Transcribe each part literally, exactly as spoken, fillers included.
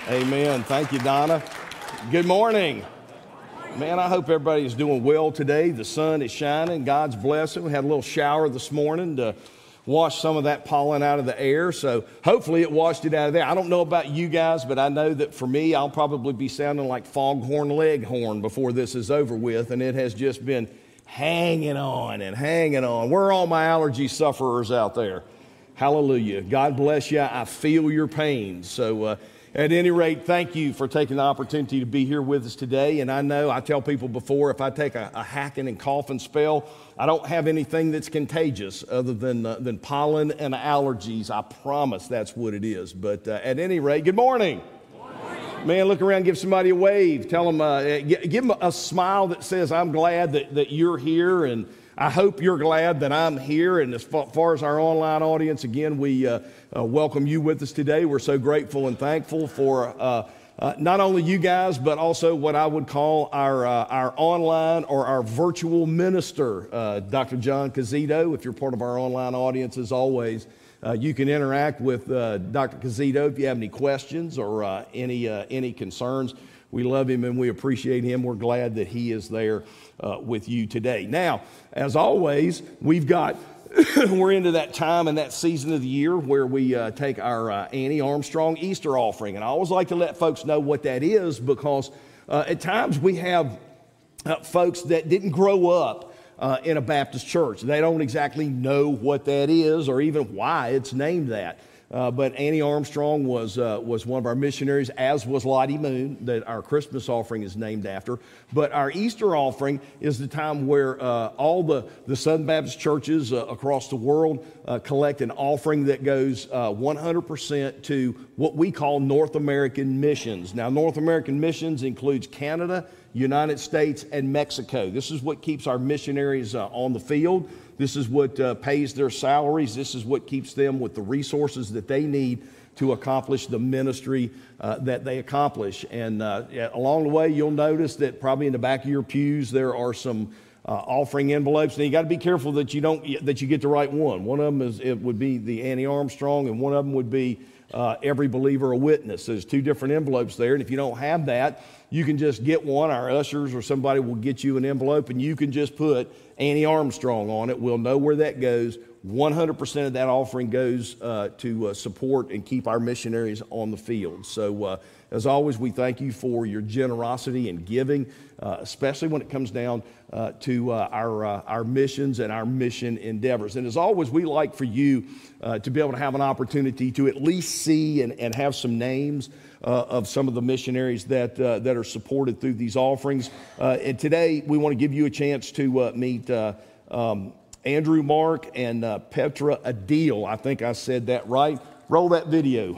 Amen. Thank you, Donna. Good morning. Man, I hope everybody is doing well today. The sun is shining. God's blessing. We had a little shower this morning to wash some of that pollen out of the air. So hopefully it washed it out of there. I don't know about you guys, but I know that for me, I'll probably be sounding like Foghorn Leghorn before this is over with. And it has just been hanging on and hanging on. Where are all my allergy sufferers out there? Hallelujah. God bless you. I feel your pain. So, uh, At any rate, thank you for taking the opportunity to be here with us today. And I know I tell people before, if I take a, a hacking and coughing spell, I don't have anything that's contagious other than uh, than pollen and allergies. I promise that's what it is. But uh, at any rate, good morning. Good morning. Man, look around, give somebody a wave. Tell them, uh, give them a smile that says, I'm glad that, that you're here, and I hope you're glad that I'm here. And as far as our online audience, again, we uh, uh, welcome you with us today. We're so grateful and thankful for uh, uh, not only you guys, but also what I would call our uh, our online or our virtual minister, uh, Doctor John Cazito. If you're part of our online audience, as always, uh, you can interact with uh, Doctor Cazito if you have any questions or uh, any uh, any concerns. We love him and we appreciate him. We're glad that he is there uh, with you today. Now, as always, we've got, we're into that time and that season of the year where we uh, take our uh, Annie Armstrong Easter offering. And I always like to let folks know what that is because uh, at times we have uh, folks that didn't grow up uh, in a Baptist church. They don't exactly know what that is or even why it's named that. Uh, but Annie Armstrong was uh, was one of our missionaries, as was Lottie Moon, that our Christmas offering is named after. But our Easter offering is the time where uh, all the, the Southern Baptist churches uh, across the world uh, collect an offering that goes uh, one hundred percent to what we call North American missions. Now, North American missions includes Canada, United States, and Mexico. This is what keeps our missionaries uh, on the field. This is what uh, pays their salaries. This is what keeps them with the resources that they need to accomplish the ministry uh, that they accomplish. And uh, along the way, you'll notice that probably in the back of your pews there are some uh, offering envelopes. Now you got to be careful that you don't that you get the right one. One of them is it would be the Annie Armstrong, and one of them would be uh, Every Believer a Witness. There's two different envelopes there, and if you don't have that, you can just get one. Our ushers or somebody will get you an envelope, and you can just put Annie Armstrong on it. We'll know where that goes. one hundred percent of that offering goes uh, to uh, support and keep our missionaries on the field. So uh, as always, we thank you for your generosity and giving, uh, especially when it comes down uh, to uh, our uh, our missions and our mission endeavors. And as always, we like for you uh, to be able to have an opportunity to at least see and, and have some names Uh, of some of the missionaries that uh, that are supported through these offerings. Uh, and today we want to give you a chance to uh, meet uh, um, Andrew Mark and uh, Petra Adil. I think I said that right. Roll that video.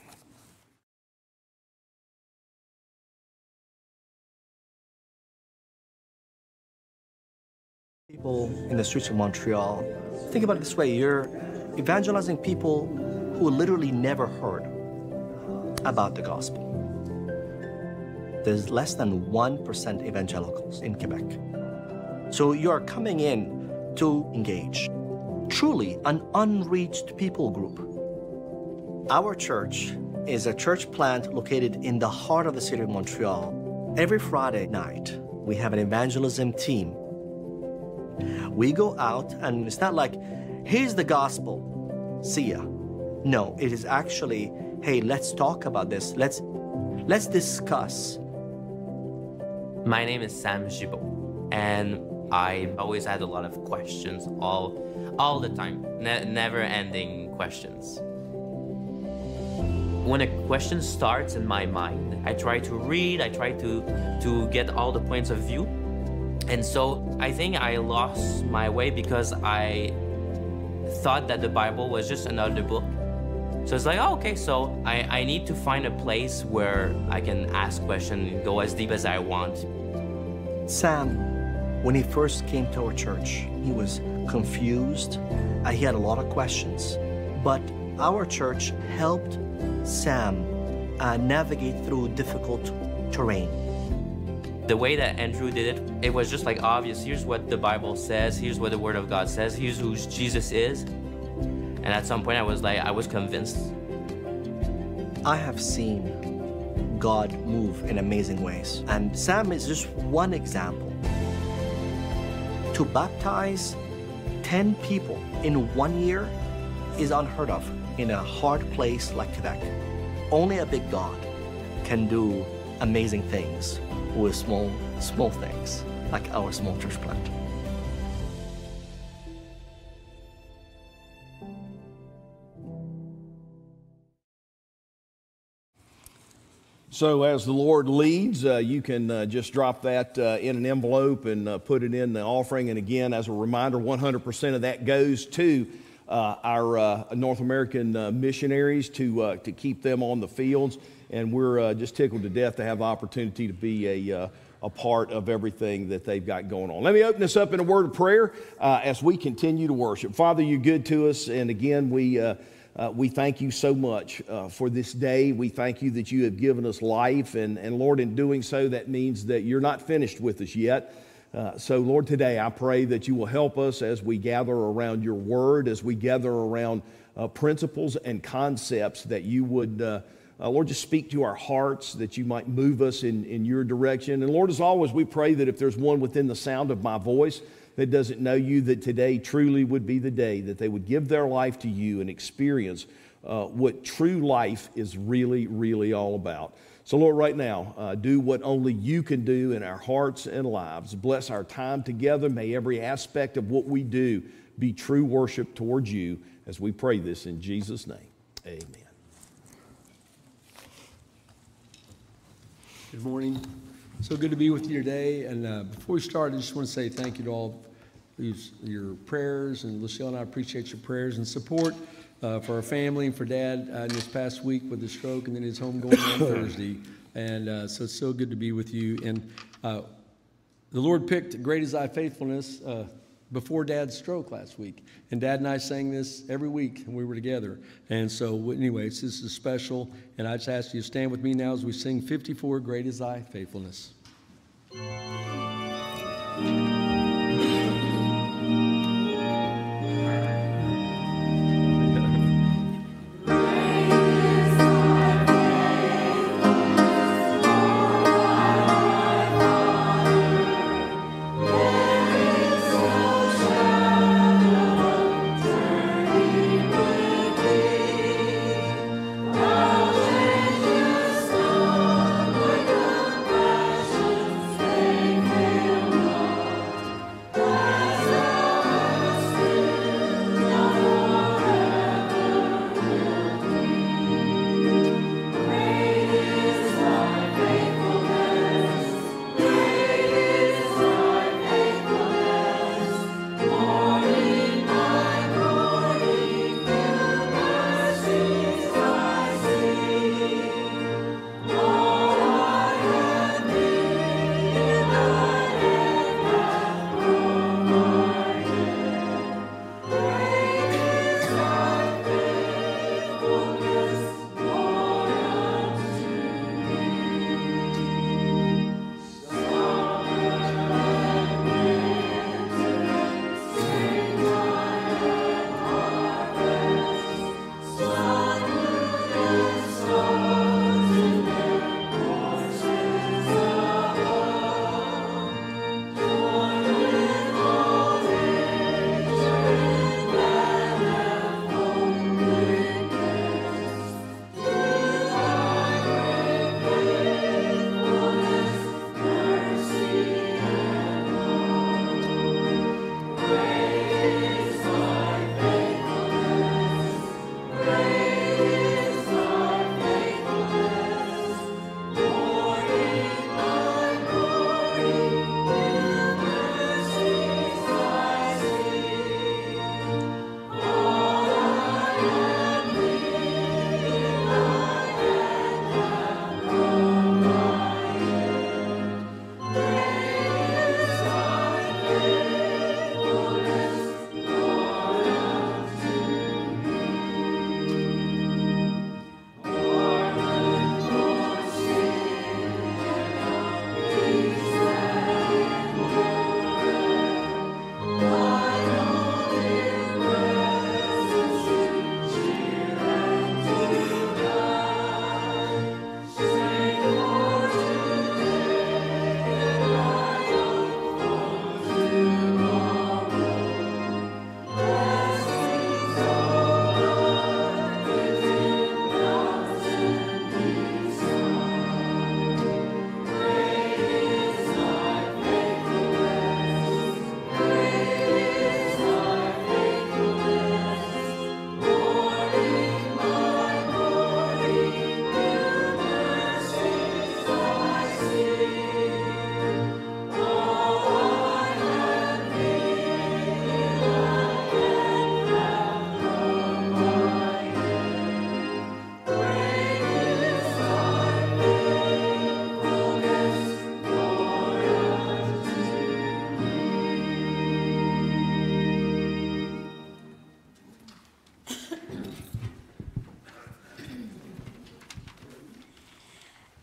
People in the streets of Montreal, think about it this way: you're evangelizing people who literally never heard about the gospel. There's less than one percent evangelicals in Quebec. So you're coming in to engage truly an unreached people group. Our church is a church plant located in the heart of the city of Montreal. Every Friday night, we have an evangelism team. We go out, and it's not like, here's the gospel, see ya. No, it is actually, hey, let's talk about this. Let's let's discuss. My name is Sam Gibault, and I always had a lot of questions all all the time, ne never-ending questions. When a question starts in my mind, I try to read, I try to to get all the points of view. And so I think I lost my way because I thought that the Bible was just another book. So it's like, oh, okay, so I, I need to find a place where I can ask questions and go as deep as I want. Sam, when he first came to our church, he was confused. Uh, he had a lot of questions. But our church helped Sam uh, navigate through difficult terrain. The way that Andrew did it, it was just like obvious. Here's what the Bible says. Here's what the Word of God says. Here's who Jesus is. And at some point I was like, I was convinced. I have seen God move in amazing ways. And Sam is just one example. To baptize ten people in one year is unheard of in a hard place like Quebec. Only a big God can do amazing things with small, small things, like our small church plant. So as the Lord leads, uh, you can uh, just drop that uh, in an envelope and uh, put it in the offering. And again, as a reminder, one hundred percent of that goes to uh, our uh, North American uh, missionaries to uh, to keep them on the fields. And we're uh, just tickled to death to have the opportunity to be a, uh, a part of everything that they've got going on. Let me open this up in a word of prayer uh, as we continue to worship. Father, you're good to us. And again, we... Uh, Uh, we thank you so much uh, for this day. We thank you that you have given us life. And, and Lord, in doing so, that means that you're not finished with us yet. Uh, so, Lord, today I pray that you will help us as we gather around your word, as we gather around uh, principles and concepts that you would, uh, uh, Lord, just speak to our hearts, that you might move us in, in your direction. And Lord, as always, we pray that if there's one within the sound of my voice that doesn't know you, that today truly would be the day that they would give their life to you and experience uh, what true life is really, really all about. So Lord, right now, uh, do what only you can do in our hearts and lives. Bless our time together. May every aspect of what we do be true worship towards you, as we pray this in Jesus' name. Amen. Good morning. So good to be with you today. And uh, before we start, I just want to say thank you to all who's, your prayers. And Lucille and I appreciate your prayers and support uh, for our family and for Dad uh, in this past week with the stroke and then his home going on Thursday. And uh, so it's so good to be with you. And uh, the Lord picked Great Is Thy Faithfulness uh, before Dad's stroke last week. And Dad and I sang this every week when we were together. And so anyways, this is special. And I just ask you to stand with me now as we sing fifty-four, Great Is Thy Faithfulness. Faithfulness.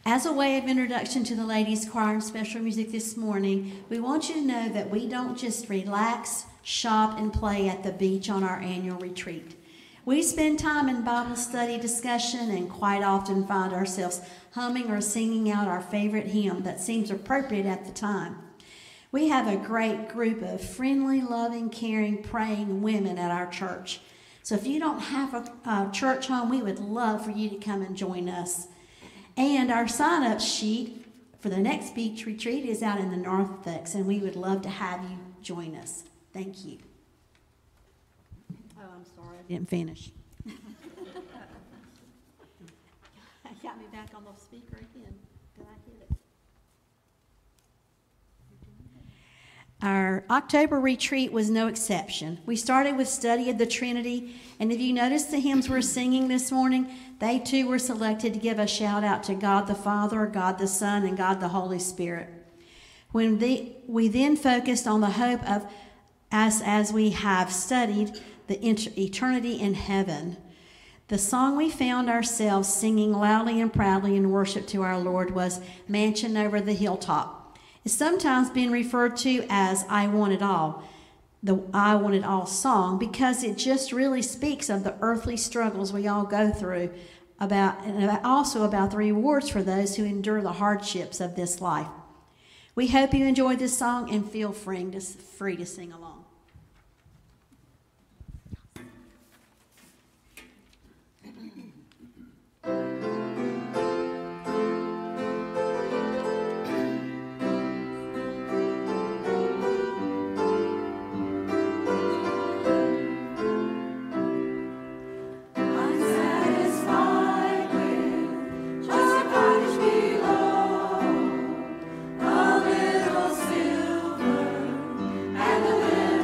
As a way of introduction to the ladies' choir and special music this morning, we want you to know that we don't just relax, shop, and play at the beach on our annual retreat. We spend time in Bible study discussion and quite often find ourselves humming or singing out our favorite hymn that seems appropriate at the time. We have a great group of friendly, loving, caring, praying women at our church. So if you don't have a, a church home, we would love for you to come and join us. And our sign-up sheet for the next beach retreat is out in the narthex, and we would love to have you join us. Thank you. Oh, I'm sorry, I didn't finish. Got me back on the speaker again. Did I hit it? Our October retreat was no exception. We started with study of the Trinity, and if you notice the hymns we're singing this morning, they too were selected to give a shout out to God the Father, God the Son, and God the Holy Spirit. When the, we then focused on the hope of us as we have studied the eternity in heaven. The song we found ourselves singing loudly and proudly in worship to our Lord was Mansion Over the Hilltop. It's sometimes been referred to as I Want It All, the I Want It All song, because it just really speaks of the earthly struggles we all go through, about, and also about the rewards for those who endure the hardships of this life. We hope you enjoyed this song and feel free to, free to sing along. And the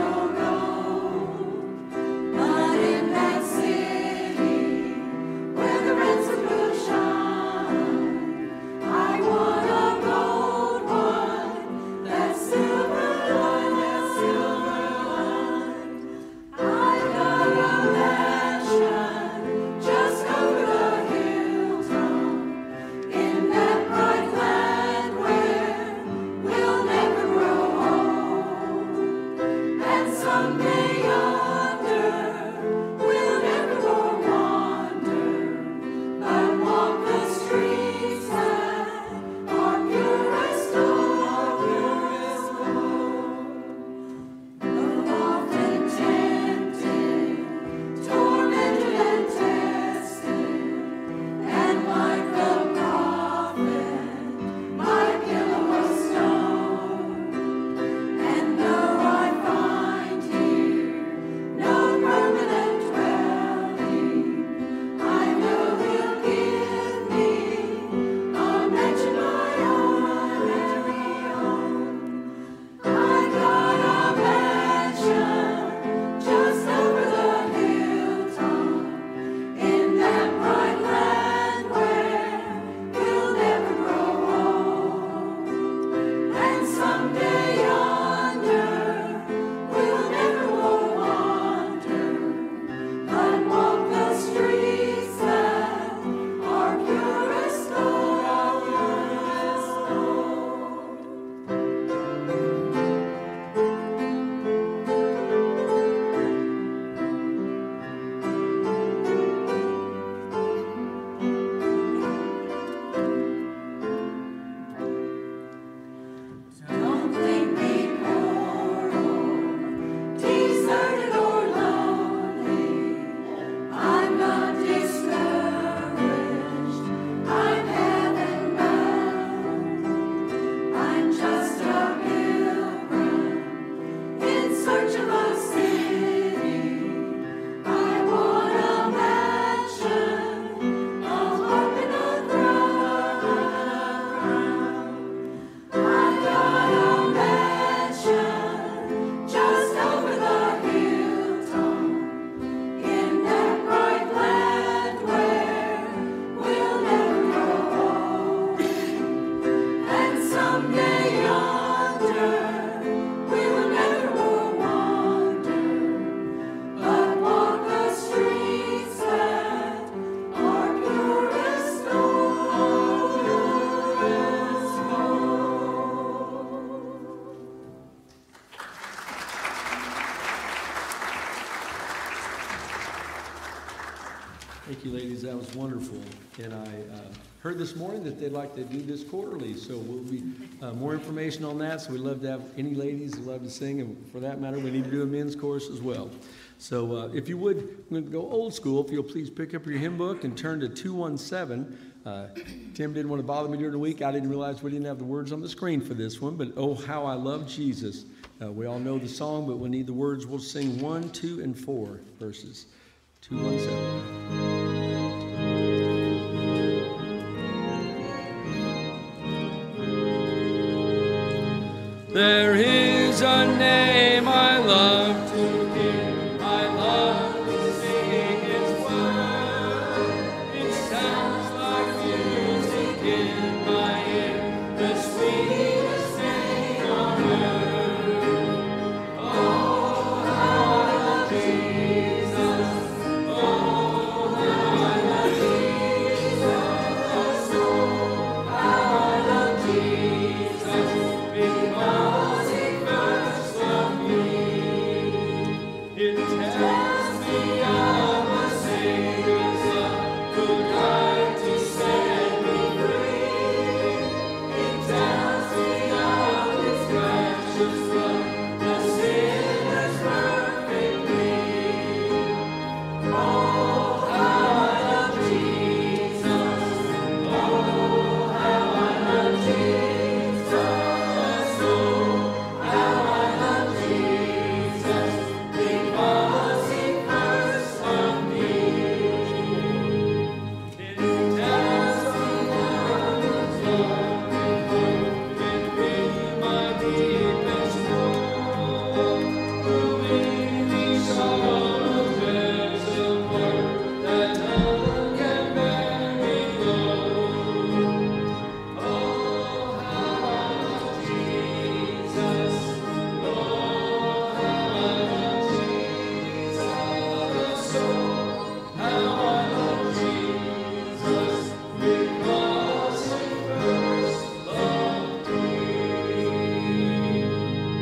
Thank you, ladies. That was wonderful. And I uh, heard this morning that they'd like to do this quarterly, so we'll be uh, more information on that. So we'd love to have any ladies who love to sing, and for that matter, we need to do a men's chorus as well. So uh, if you would, I'm going to go old school. If you'll please pick up your hymn book and turn to two one seven. Uh, Tim didn't want to bother me during the week. I didn't realize we didn't have the words on the screen for this one, but Oh, How I Love Jesus. Uh, we all know the song, but we need the words. We'll sing one, two, and four verses. two one seven. There is a name I love to hear, I love to sing its word. It sounds like music in my ear, the sweetest thing on earth. Oh, how I love Jesus, oh, how I love Jesus, oh, how I love Jesus, because he first loved me. It tells me of a Savior's love, who died to set me free. It tells me of his precious blood, the sinner's perfect plea. Oh, how I love Jesus, oh, how I love Jesus, oh, how I love Jesus, because he first loved me. It tells me of his love, it be my deepest woe, who in me sorrow reservoir, that none can bear me low. Oh, how I love Jesus, oh, how I love Jesus, oh, how I love Jesus, because he first loved me.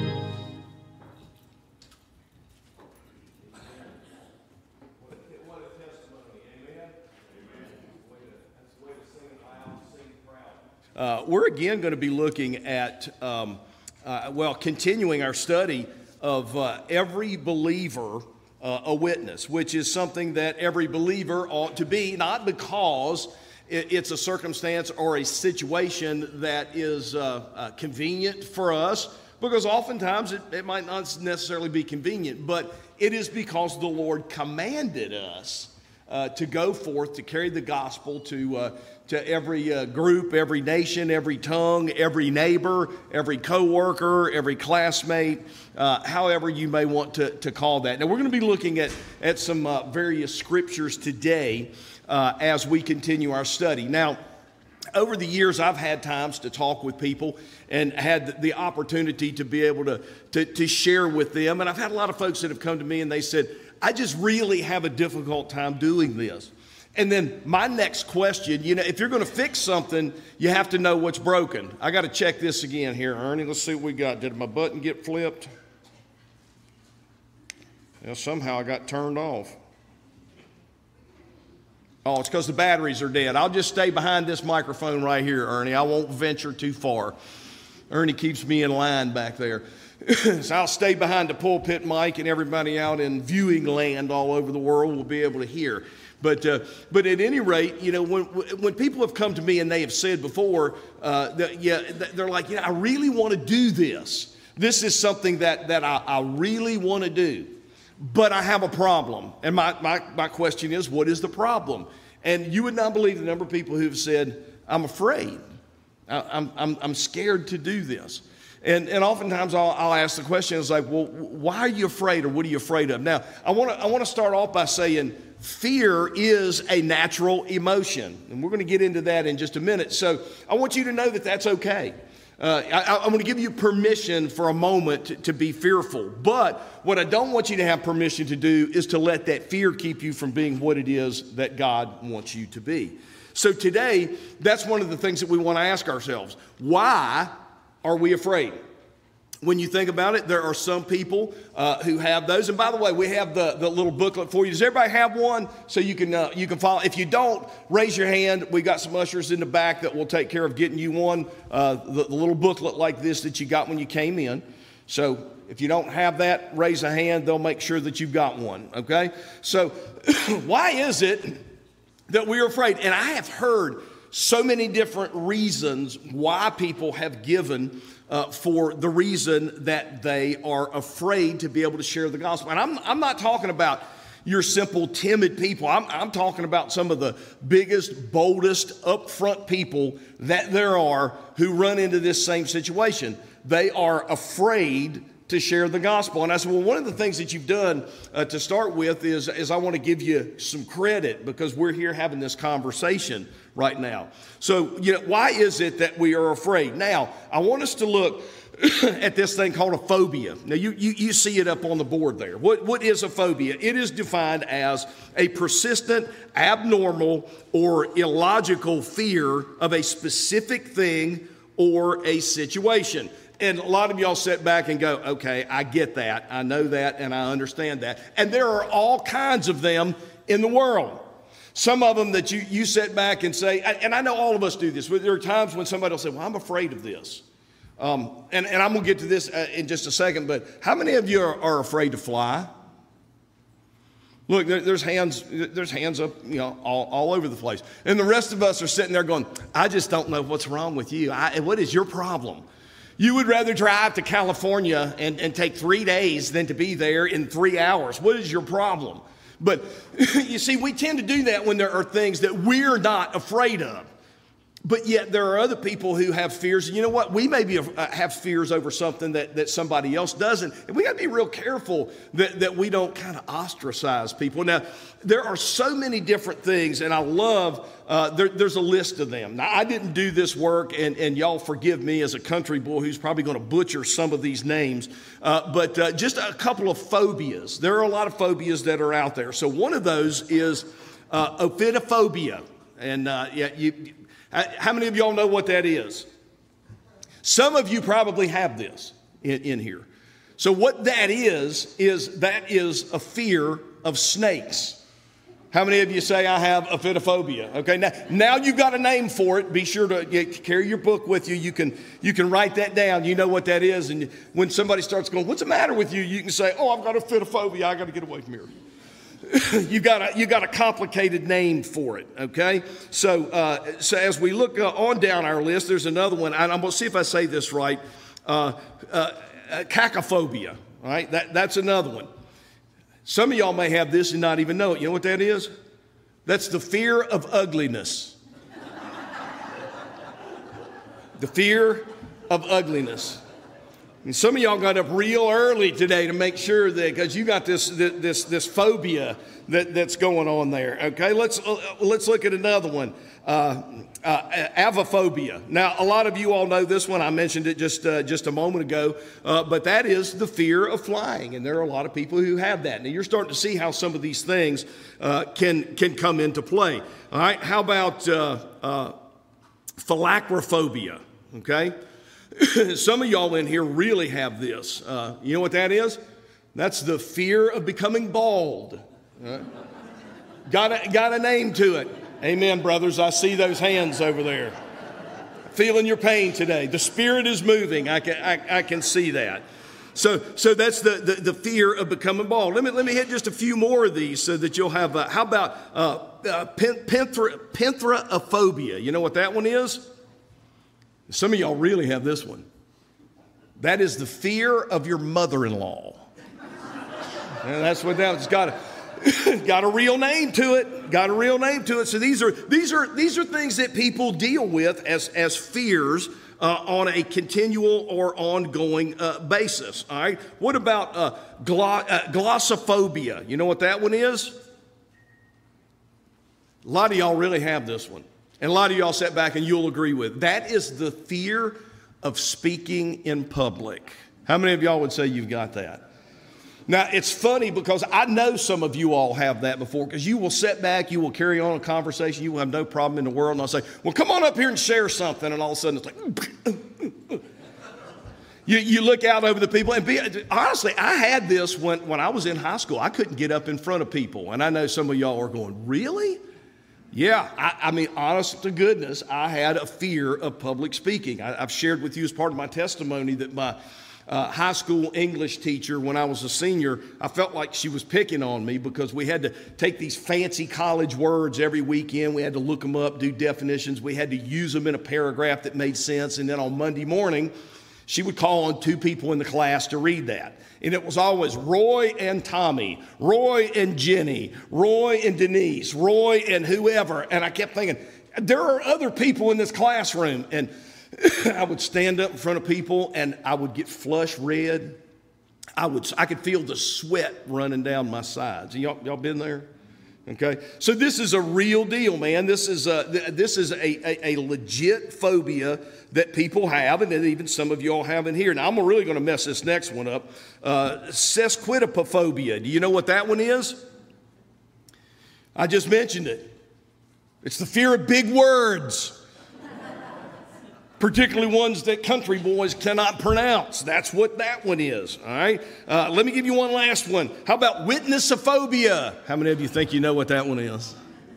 What a testimony, amen? That's the way to sing it loud, sing proud. Uh, we're again going to be looking at, um, uh, well, continuing our study of uh, every believer uh, a witness, which is something that every believer ought to be, not because it, it's a circumstance or a situation that is uh, uh, convenient for us, because oftentimes it, it might not necessarily be convenient, but it is because the Lord commanded us uh, to go forth to carry the gospel to uh, to every uh, group, every nation, every tongue, every neighbor, every coworker, every classmate, uh, however you may want to, to call that. Now we're going to be looking at at some uh, various scriptures today uh, as we continue our study. Now, over the years, I've had times to talk with people and had the opportunity to be able to, to, to share with them. And I've had a lot of folks that have come to me and they said, I just really have a difficult time doing this. And then my next question, you know, if you're going to fix something, you have to know what's broken. I got to check this again here, Ernie. Let's see what we got. Did my button get flipped? Well, somehow I got turned off. Oh, it's because the batteries are dead. I'll just stay behind this microphone right here, Ernie. I won't venture too far. Ernie keeps me in line back there. So I'll stay behind the pulpit mic, and everybody out in viewing land all over the world will be able to hear. But uh, but at any rate, you know, when when people have come to me and they have said before, uh, that, yeah, they're like, yeah, I really want to do this. This is something that that I, I really want to do, but I have a problem. And my, my my question is, what is the problem? And you would not believe the number of people who've said, I'm afraid. I, I'm I'm I'm scared to do this. And, and oftentimes I'll, I'll ask the question, it's like, well, why are you afraid, or what are you afraid of? Now, I want to I want to start off by saying fear is a natural emotion, and we're going to get into that in just a minute. So I want you to know that that's okay. Uh, I, I'm going to give you permission for a moment to, to be fearful, but what I don't want you to have permission to do is to let that fear keep you from being what it is that God wants you to be. So today, that's one of the things that we want to ask ourselves. Why are we afraid? when you think about it, there are some people uh, who have those. And by the way, we have the, the little booklet for you. Does everybody have one so you can uh, you can follow? If you don't, raise your hand. We got some ushers in the back that will take care of getting you one. Uh, the, the little booklet like this that you got when you came in. So if you don't have that, raise a hand. They'll make sure that you've got one. Okay. So why is it that we are afraid? And I have heard so many different reasons why people have given Uh, for the reason that they are afraid to be able to share the gospel. And I'm, I'm not talking about your simple, timid people. I'm, I'm talking about some of the biggest, boldest, upfront people that there are who run into this same situation. They are afraid to share the gospel. And I said, well, one of the things that you've done uh, to start with is, is I want to give you some credit because we're here having this conversation right now. So, you know, why is it that we are afraid? Now, I want us to look at this thing called a phobia. Now, you, you, you see it up on the board there. What, what is a phobia? It is defined as a persistent, abnormal, or illogical fear of a specific thing or a situation. And a lot of y'all sit back and go, okay, I get that. I know that and I understand that. And there are all kinds of them in the world. Some of them that you, you sit back and say, and I know all of us do this, but there are times when somebody will say, well, I'm afraid of this. Um, and, and I'm going to get to this uh, in just a second, but how many of you are, are afraid to fly? Look, there, there's hands, there's hands up, you know, all, all over the place. And the rest of us are sitting there going, I just don't know what's wrong with you. I, what is your problem? You would rather drive to California and, and take three days than to be there in three hours. What is your problem? But you see, we tend to do that when there are things that we're not afraid of. But yet there are other people who have fears. And you know what? We may be, uh, have fears over something that, that somebody else doesn't. And we got to be real careful that, that we don't kind of ostracize people. Now, there are so many different things, and I love, uh, there, there's a list of them. Now, I didn't do this work, and, and y'all forgive me as a country boy who's probably going to butcher some of these names. Uh, but uh, just a couple of phobias. There are a lot of phobias that are out there. So one of those is uh, ophidiophobia. And uh, yeah, you... How many of y'all know what that is? Some of you probably have this in, in here. So what that is, is that is a fear of snakes. How many of you say, I have ophidiophobia? Okay, now, now you've got a name for it. Be sure to get, carry your book with you. You can, you can write that down. You know what that is. And when somebody starts going, what's the matter with you? You can say, oh, I've got ophidiophobia. I got to get away from here. you got a you got a complicated name for it, okay? So uh, so as we look uh, on down our list, there's another one. I'm going to see if I say this right. Uh, uh, cacophobia, all right? That that's another one. Some of y'all may have this and not even know it. You know what that is? That's the fear of ugliness. The fear of ugliness. And some of y'all got up real early today to make sure that, because you got this this this phobia that, that's going on there. Okay, let's uh, let's look at another one. Uh, uh, avophobia. Now, a lot of you all know this one. I mentioned it just uh, just a moment ago, uh, but that is the fear of flying, and there are a lot of people who have that. Now, you're starting to see how some of these things uh, can can come into play. All right, how about uh, uh, phylacterophobia? Okay. Some of y'all in here really have this. Uh, you know what that is? That's the fear of becoming bald. Uh, got, a, got a name to it. Amen, brothers. I see those hands over there. Feeling your pain today. The Spirit is moving. I can, I, I can see that. So, so that's the, the, the fear of becoming bald. Let me, let me hit just a few more of these so that you'll have, uh, how about uh, uh, penthra, penthraophobia? You know what that one is? Some of y'all really have this one. That is the fear of your mother-in-law. And that's what that's got. A, got a real name to it. Got a real name to it. So these are these are these are things that people deal with as as fears uh, on a continual or ongoing uh, basis. All right. What about uh, glo- uh, glossophobia? You know what that one is? A lot of y'all really have this one. And a lot of y'all sat back and you'll agree with. That is the fear of speaking in public. How many of y'all would say you've got that? Now, it's funny because I know some of you all have that before, because you will sit back, you will carry on a conversation, you will have no problem in the world, and I'll say, well, come on up here and share something, and all of a sudden it's like, You, you look out over the people, and be, honestly, I had this when, when I was in high school. I couldn't get up in front of people, and I know some of y'all are going, really? Yeah, I, I mean, honest to goodness, I had a fear of public speaking. I, I've shared with you as part of my testimony that my uh, high school English teacher, when I was a senior, I felt like she was picking on me because we had to take these fancy college words every weekend. We had to look them up, do definitions. We had to use them in a paragraph that made sense, and then on Monday morning, she would call on two people in the class to read that. And it was always Roy and Tommy, Roy and Jenny, Roy and Denise, Roy and whoever. And I kept thinking, there are other people in this classroom. And I would stand up in front of people and I would get flush red. I would, I could feel the sweat running down my sides. Y'all, y'all been there? Okay, so this is a real deal, man. This is a, this is a, a, a legit phobia that people have, and that even some of y'all have in here. Now, I'm really going to mess this next one up. Uh, sesquipedalophobia. Do you know what that one is? I just mentioned it. It's the fear of big words, particularly ones that country boys cannot pronounce. That's what that one is, all right? Uh, let me give you one last one. How about witnessophobia? How many of you think you know what that one is?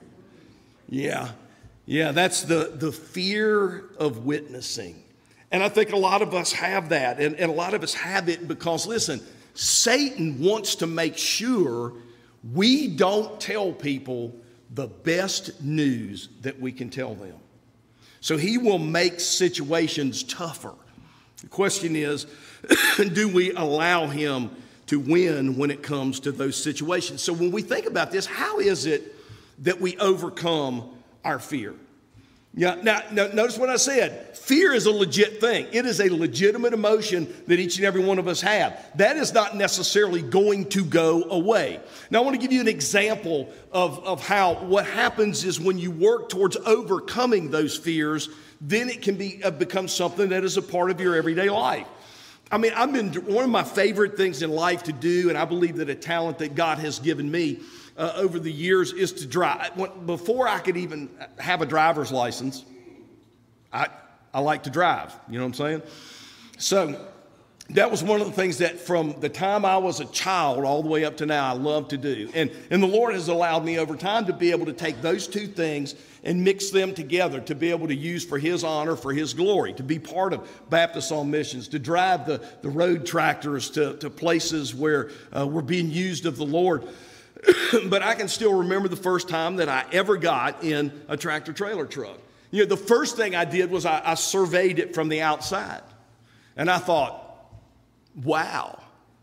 Yeah, yeah, that's the, the fear of witnessing. And I think a lot of us have that, and, and a lot of us have it because, listen, Satan wants to make sure we don't tell people the best news that we can tell them. So he will make situations tougher. The question is, do we allow him to win when it comes to those situations? So when we think about this, how is it that we overcome our fear? Yeah, now, now notice what I said. Fear is a legit thing. It is a legitimate emotion that each and every one of us have. That is not necessarily going to go away. Now, I want to give you an example of, of how what happens is when you work towards overcoming those fears, then it can be uh, become something that is a part of your everyday life. I mean, I've been one of my favorite things in life to do, and I believe that a talent that God has given me Uh, over the years is to drive. Before I could even have a driver's license, I, I like to drive. You know what I'm saying? So that was one of the things that from the time I was a child all the way up to now, I love to do. And, and the Lord has allowed me over time to be able to take those two things and mix them together to be able to use for His honor, for His glory, to be part of Baptist on Missions, to drive the, the road tractors to, to places where uh, we're being used of the Lord. But I can still remember the first time that I ever got in a tractor trailer truck. You know, the first thing I did was I, I surveyed it from the outside. And I thought, wow,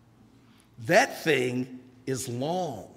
that thing is long.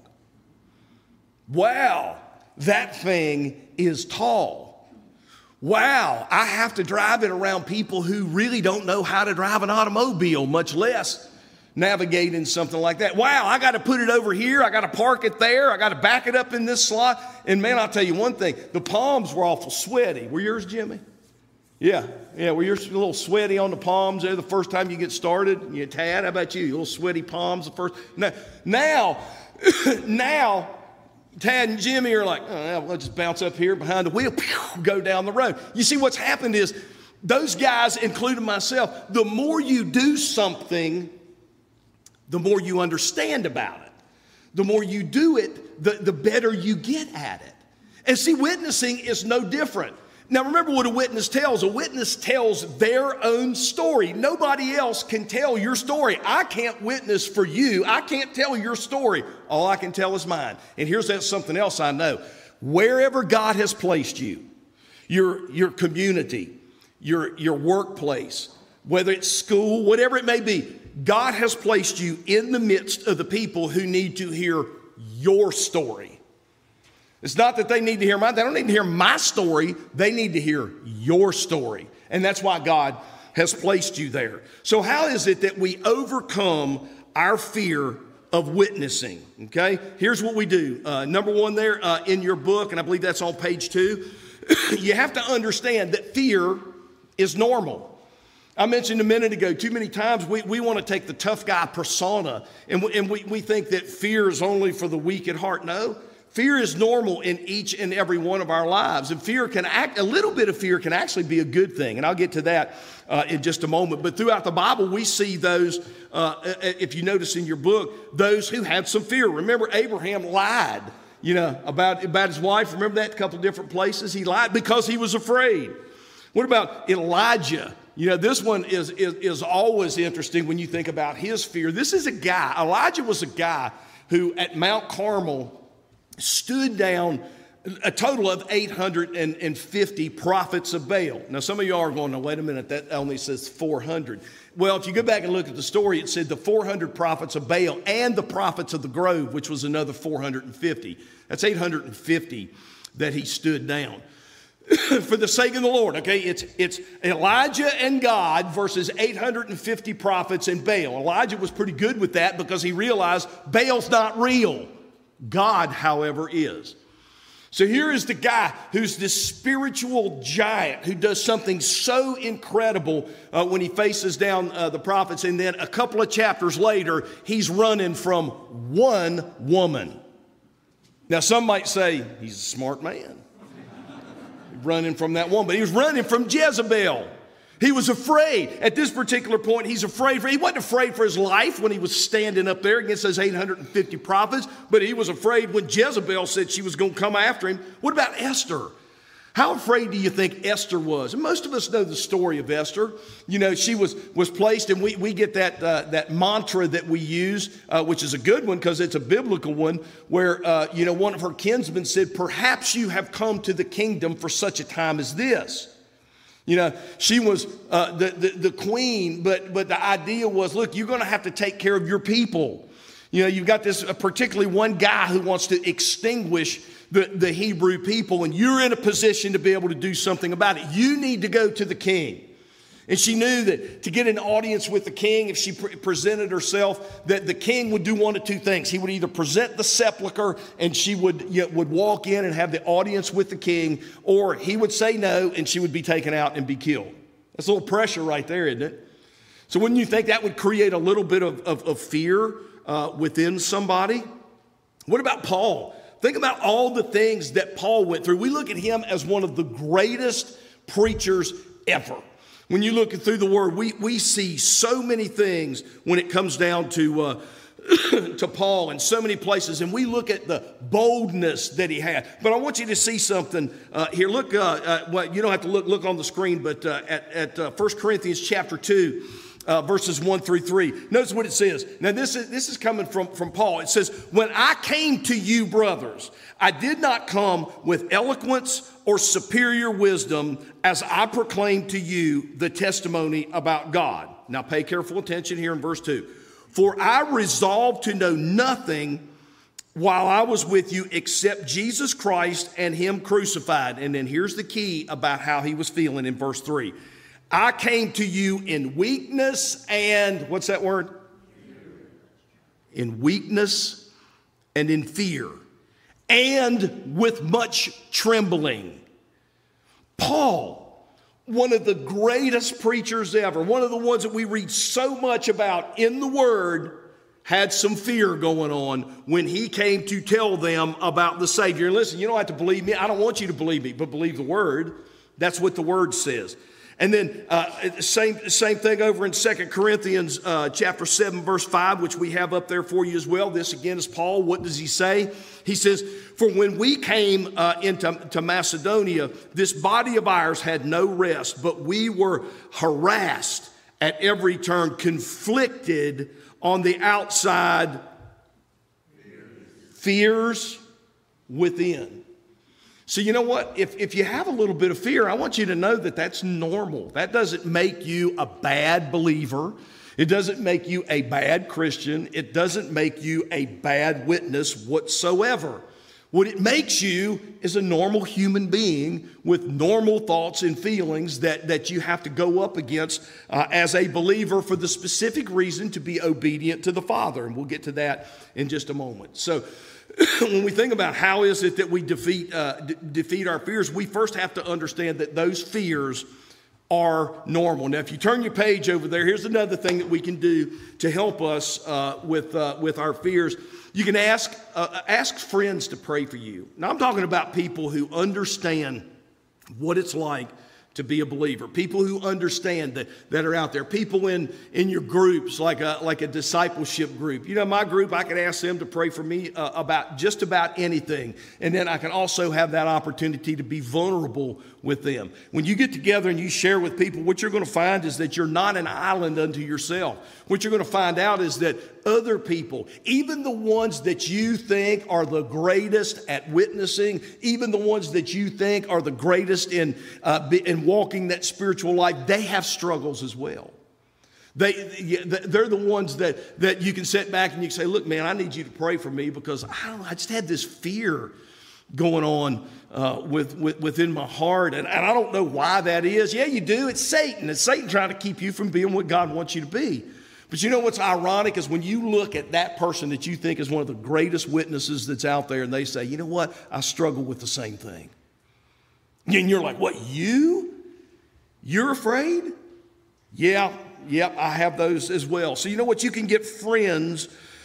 Wow, that thing is tall. Wow, I have to drive it around people who really don't know how to drive an automobile, much less navigate in something like that. Wow, I got to put it over here. I got to park it there. I got to back it up in this slot. And man, I'll tell you one thing. The palms were awful sweaty. Were yours, Jimmy? Yeah, yeah. Were yours a little sweaty on the palms there the first time you get started? You Tad, how about you? A little sweaty palms the first. Now, now, now Tad and Jimmy are like, oh, let's just bounce up here behind the wheel, go down the road. You see, what's happened is those guys, including myself, the more you do something, the more you understand about it. The more you do it, the, the better you get at it. And see, witnessing is no different. Now, remember what a witness tells. A witness tells their own story. Nobody else can tell your story. I can't witness for you. I can't tell your story. All I can tell is mine. And here's that something else I know. Wherever God has placed you, your, your community, your, your workplace, whether it's school, whatever it may be, God has placed you in the midst of the people who need to hear your story. It's not that they need to hear mine. They don't need to hear my story. They need to hear your story. And that's why God has placed you there. So how is it that we overcome our fear of witnessing? Okay, here's what we do. Uh, number one there uh, in your book, and I believe that's on page two, you have to understand that fear is normal. I mentioned a minute ago, too many times we, we want to take the tough guy persona and, we, and we, we think that fear is only for the weak at heart. No, Fear is normal in each and every one of our lives. And fear can act, a little bit of fear can actually be a good thing. And I'll get to that uh, in just a moment. But throughout the Bible, we see those, uh, if you notice in your book, those who had some fear. Remember, Abraham lied, you know, about, about his wife. Remember that? A couple different places. He lied because he was afraid. What about Elijah? You know, this one is, is, is always interesting when you think about his fear. This is a guy, Elijah was a guy who at Mount Carmel stood down a total of eight hundred fifty prophets of Baal. Now, some of you are going, no, wait a minute, that only says four hundred. Well, if you go back and look at the story, it said the four hundred prophets of Baal and the prophets of the grove, which was another four hundred fifty. That's eight hundred fifty that he stood down. For the sake of the Lord, okay, it's, it's Elijah and God versus eight hundred fifty prophets and Baal. Elijah was pretty good with that because he realized Baal's not real. God, however, is. So here is the guy who's this spiritual giant who does something so incredible uh, when he faces down uh, the prophets. And then a couple of chapters later, he's running from one woman. Now, some might say he's a smart man. Running from that woman. But he was running from Jezebel. He was afraid. At this particular point, he's afraid. For, he wasn't afraid for his life when he was standing up there against those eight hundred fifty prophets, but he was afraid when Jezebel said she was going to come after him. What about Esther? How afraid do you think Esther was? And most of us know the story of Esther. You know, she was, was placed, and we, we get that, uh, that mantra that we use, uh, which is a good one because it's a biblical one, where, uh, you know, one of her kinsmen said, perhaps you have come to the kingdom for such a time as this. You know, she was uh, the, the, the queen, but, but the idea was, look, you're going to have to take care of your people. You know, you've got this, uh, particularly one guy who wants to extinguish the, the Hebrew people, and you're in a position to be able to do something about it. You need to go to the king. And she knew that to get an audience with the king, if she pre- presented herself, that the king would do one of two things. He would either present the sepulcher and she would, you know, would walk in and have the audience with the king, or he would say no and she would be taken out and be killed. That's a little pressure right there, isn't it? So wouldn't you think that would create a little bit of, of, of fear uh, within somebody? What about Paul? Think about all the things that Paul went through. We look at him as one of the greatest preachers ever. When you look through the Word, we, we see so many things when it comes down to, uh, to Paul in so many places. And we look at the boldness that he had. But I want you to see something uh, here. Look, uh, uh, well, you don't have to look, look on the screen, but uh, at, at uh, First Corinthians chapter two, uh, verses one through three. Notice what it says. Now, this is, this is coming from, from Paul. It says, when I came to you, brothers, I did not come with eloquence or superior wisdom as I proclaimed to you the testimony about God. Now pay careful attention here in verse two. For I resolved to know nothing while I was with you except Jesus Christ and him crucified. And then here's the key about how he was feeling in verse three. I came to you in weakness and, what's that word? In weakness and in fear and with much trembling. Paul, one of the greatest preachers ever, one of the ones that we read so much about in the Word, had some fear going on when he came to tell them about the Savior. And listen, you don't have to believe me. I don't want you to believe me, but believe the Word. That's what the Word says. And then uh, same, same thing over in Second Corinthians uh, chapter seven, verse five, which we have up there for you as well. This again is Paul. What does he say? He says, for when we came uh, into to Macedonia, this body of ours had no rest, but we were harassed at every turn, conflicted on the outside, fears within. So you know what? If, if you have a little bit of fear, I want you to know that that's normal. That doesn't make you a bad believer. It doesn't make you a bad Christian. It doesn't make you a bad witness whatsoever. What it makes you is a normal human being with normal thoughts and feelings that, that you have to go up against uh, as a believer for the specific reason to be obedient to the Father. And we'll get to that in just a moment. So when we think about how is it that we defeat, uh, d- defeat our fears, we first have to understand that those fears are normal. Now, if you turn your page over there, here's another thing that we can do to help us uh, with, uh, with our fears. You can ask, uh, ask friends to pray for you. Now, I'm talking about people who understand what it's like to be a believer, people who understand that, that are out there, people in, in your groups, like a, like a discipleship group. You know, my group, I can ask them to pray for me uh, about just about anything. And then I can also have that opportunity to be vulnerable with them. When you get together and you share with people, what you're going to find is that you're not an island unto yourself. What you're going to find out is that other people, even the ones that you think are the greatest at witnessing, even the ones that you think are the greatest in, uh, in walking that spiritual life, they have struggles as well. They, they're the ones that, that you can sit back and you can say, look, man, I need you to pray for me because I don't know, I just had this fear going on uh, with, with within my heart, and, and I don't know why that is. Yeah, you do. It's Satan. It's Satan trying to keep you from being what God wants you to be. But you know what's ironic is when you look at that person that you think is one of the greatest witnesses that's out there, and they say, you know what, I struggle with the same thing. And you're like, what, you? You're afraid? Yeah, yep, I have those as well. So you know what? You can get friends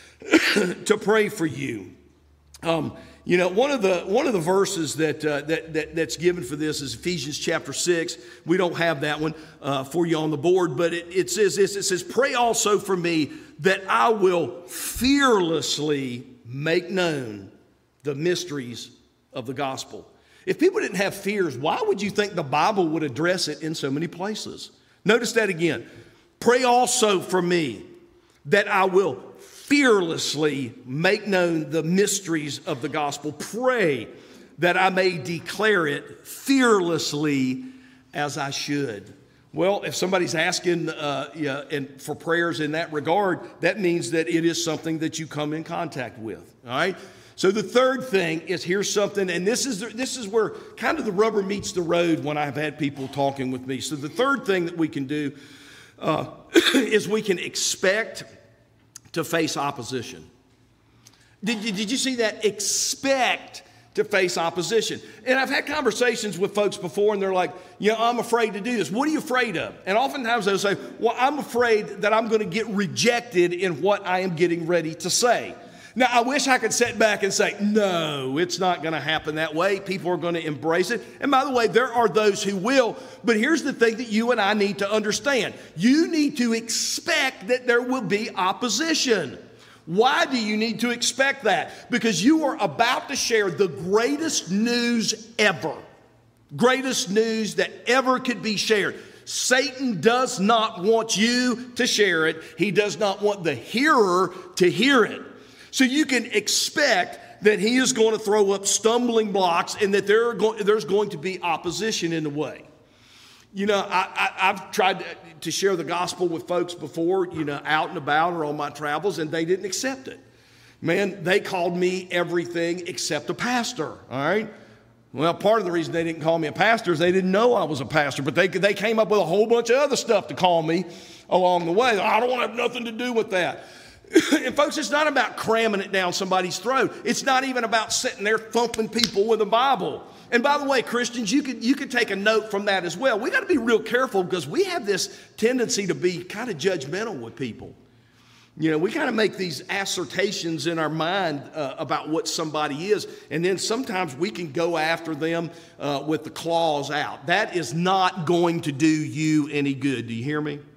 to pray for you. Um, you know, one of the one of the verses that, uh, that that that's given for this is Ephesians chapter six. We don't have that one uh, for you on the board, but it, it says this. It says, "Pray also for me that I will fearlessly make known the mysteries of the gospel." If people didn't have fears, why would you think the Bible would address it in so many places? Notice that again. Pray also for me that I will fearlessly make known the mysteries of the gospel. Pray that I may declare it fearlessly as I should. Well, if somebody's asking uh, yeah, and for prayers in that regard, that means that it is something that you come in contact with. All right. So the third thing is, here's something, and this is this is where kind of the rubber meets the road when I've had people talking with me. So the third thing that we can do uh, is we can expect to face opposition. Did you, did you see that? Expect to face opposition. And I've had conversations with folks before, and they're like, you know, I'm afraid to do this. What are you afraid of? And oftentimes they'll say, well, I'm afraid that I'm going to get rejected in what I am getting ready to say. Now, I wish I could sit back and say, no, it's not going to happen that way. People are going to embrace it. And by the way, there are those who will. But here's the thing that you and I need to understand. You need to expect that there will be opposition. Why do you need to expect that? Because you are about to share the greatest news ever. Greatest news that ever could be shared. Satan does not want you to share it. He does not want the hearer to hear it. So you can expect that he is going to throw up stumbling blocks and that there are go- there's going to be opposition in the way. You know, I, I, I've tried to, to share the gospel with folks before, you know, out and about or on my travels, and they didn't accept it. Man, they called me everything except a pastor, all right? Well, part of the reason they didn't call me a pastor is they didn't know I was a pastor, but they, they came up with a whole bunch of other stuff to call me along the way. I don't want to have nothing to do with that. And folks, it's not about cramming it down somebody's throat. It's not even about sitting there thumping people with a Bible. And by the way, Christians, you could, you could take a note from that as well. We got to be real careful because we have this tendency to be kind of judgmental with people. You know, we kind of make these assertions in our mind uh, about what somebody is, and then sometimes we can go after them uh, with the claws out. That is not going to do you any good. Do you hear me?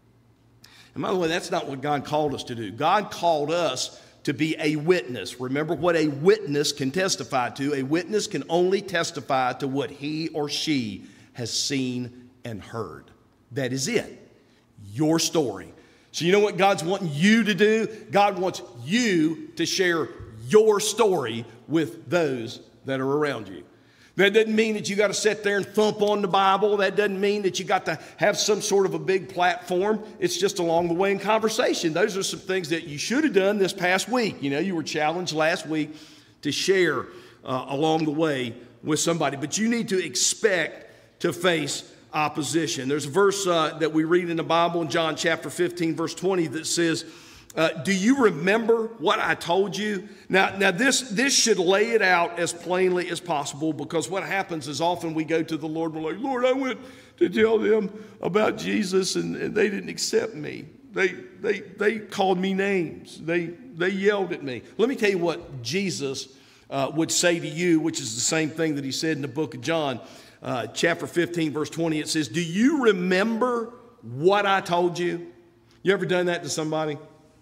And by the way, that's not what God called us to do. God called us to be a witness. Remember what a witness can testify to. A witness can only testify to what he or she has seen and heard. That is it. Your story. So you know what God's wanting you to do? God wants you to share your story with those that are around you. That doesn't mean that you got to sit there and thump on the Bible. That doesn't mean that you got to have some sort of a big platform. It's just along the way in conversation. Those are some things that you should have done this past week. You know, you were challenged last week to share uh, along the way with somebody. But you need to expect to face opposition. There's a verse uh, that we read in the Bible in John chapter fifteen, verse twenty that says, Uh, do you remember what I told you? Now, now this, this should lay it out as plainly as possible, because what happens is often we go to the Lord and we're like, Lord, I went to tell them about Jesus and, and they didn't accept me. They, they, they called me names. They, they yelled at me. Let me tell you what Jesus uh, would say to you, which is the same thing that he said in the book of John, uh, chapter fifteen, verse twenty. It says, do you remember what I told you? You ever done that to somebody?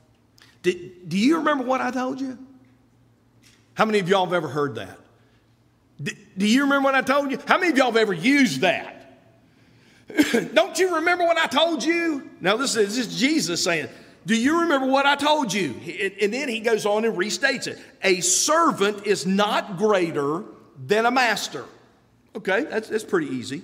Did, do you remember what I told you? How many of y'all have ever heard that? Do, do you remember what I told you? How many of y'all have ever used that? Don't you remember what I told you? Now this is, this is Jesus saying, do you remember what I told you? And, and then he goes on and restates it. A servant is not greater than a master. Okay, that's, that's pretty easy.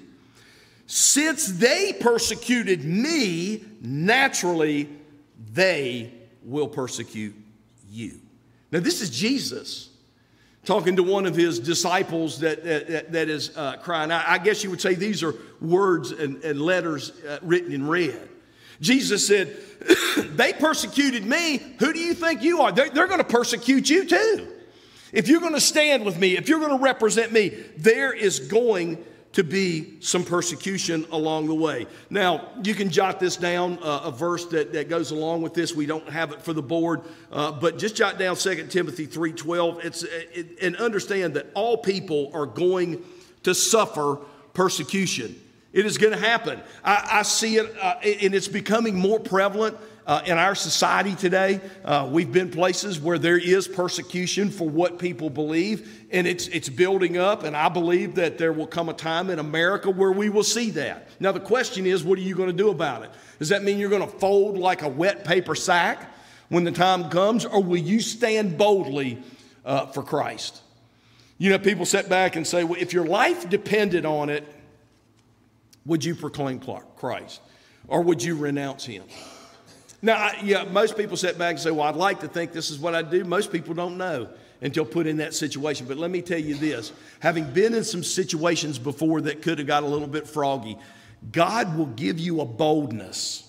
Since they persecuted me, naturally they will persecute you. Now, this is Jesus talking to one of his disciples that, that, that is uh, crying. I, I guess you would say these are words and, and letters uh, written in red. Jesus said, they persecuted me. Who do you think you are? They're, they're going to persecute you too. If you're going to stand with me, if you're going to represent me, there is going to be some persecution along the way. Now, you can jot this down, uh, a verse that, that goes along with this. We don't have it for the board, uh, but just jot down Second Timothy three twelve. It's, it, and understand that all people are going to suffer persecution. It is going to happen. I, I see it, uh, and it's becoming more prevalent Uh, in our society today. Uh, we've been places where there is persecution for what people believe, and it's it's building up, and I believe that there will come a time in America where we will see that. Now the question is, what are you going to do about it? Does that mean you're going to fold like a wet paper sack when the time comes, or will you stand boldly uh, for Christ? You know, people sit back and say, well, if your life depended on it, would you proclaim Christ, or would you renounce him? Now, I, yeah, most people sit back and say, well, I'd like to think this is what I do. Most people don't know until put in that situation. But let me tell you this, having been in some situations before that could have got a little bit froggy, God will give you a boldness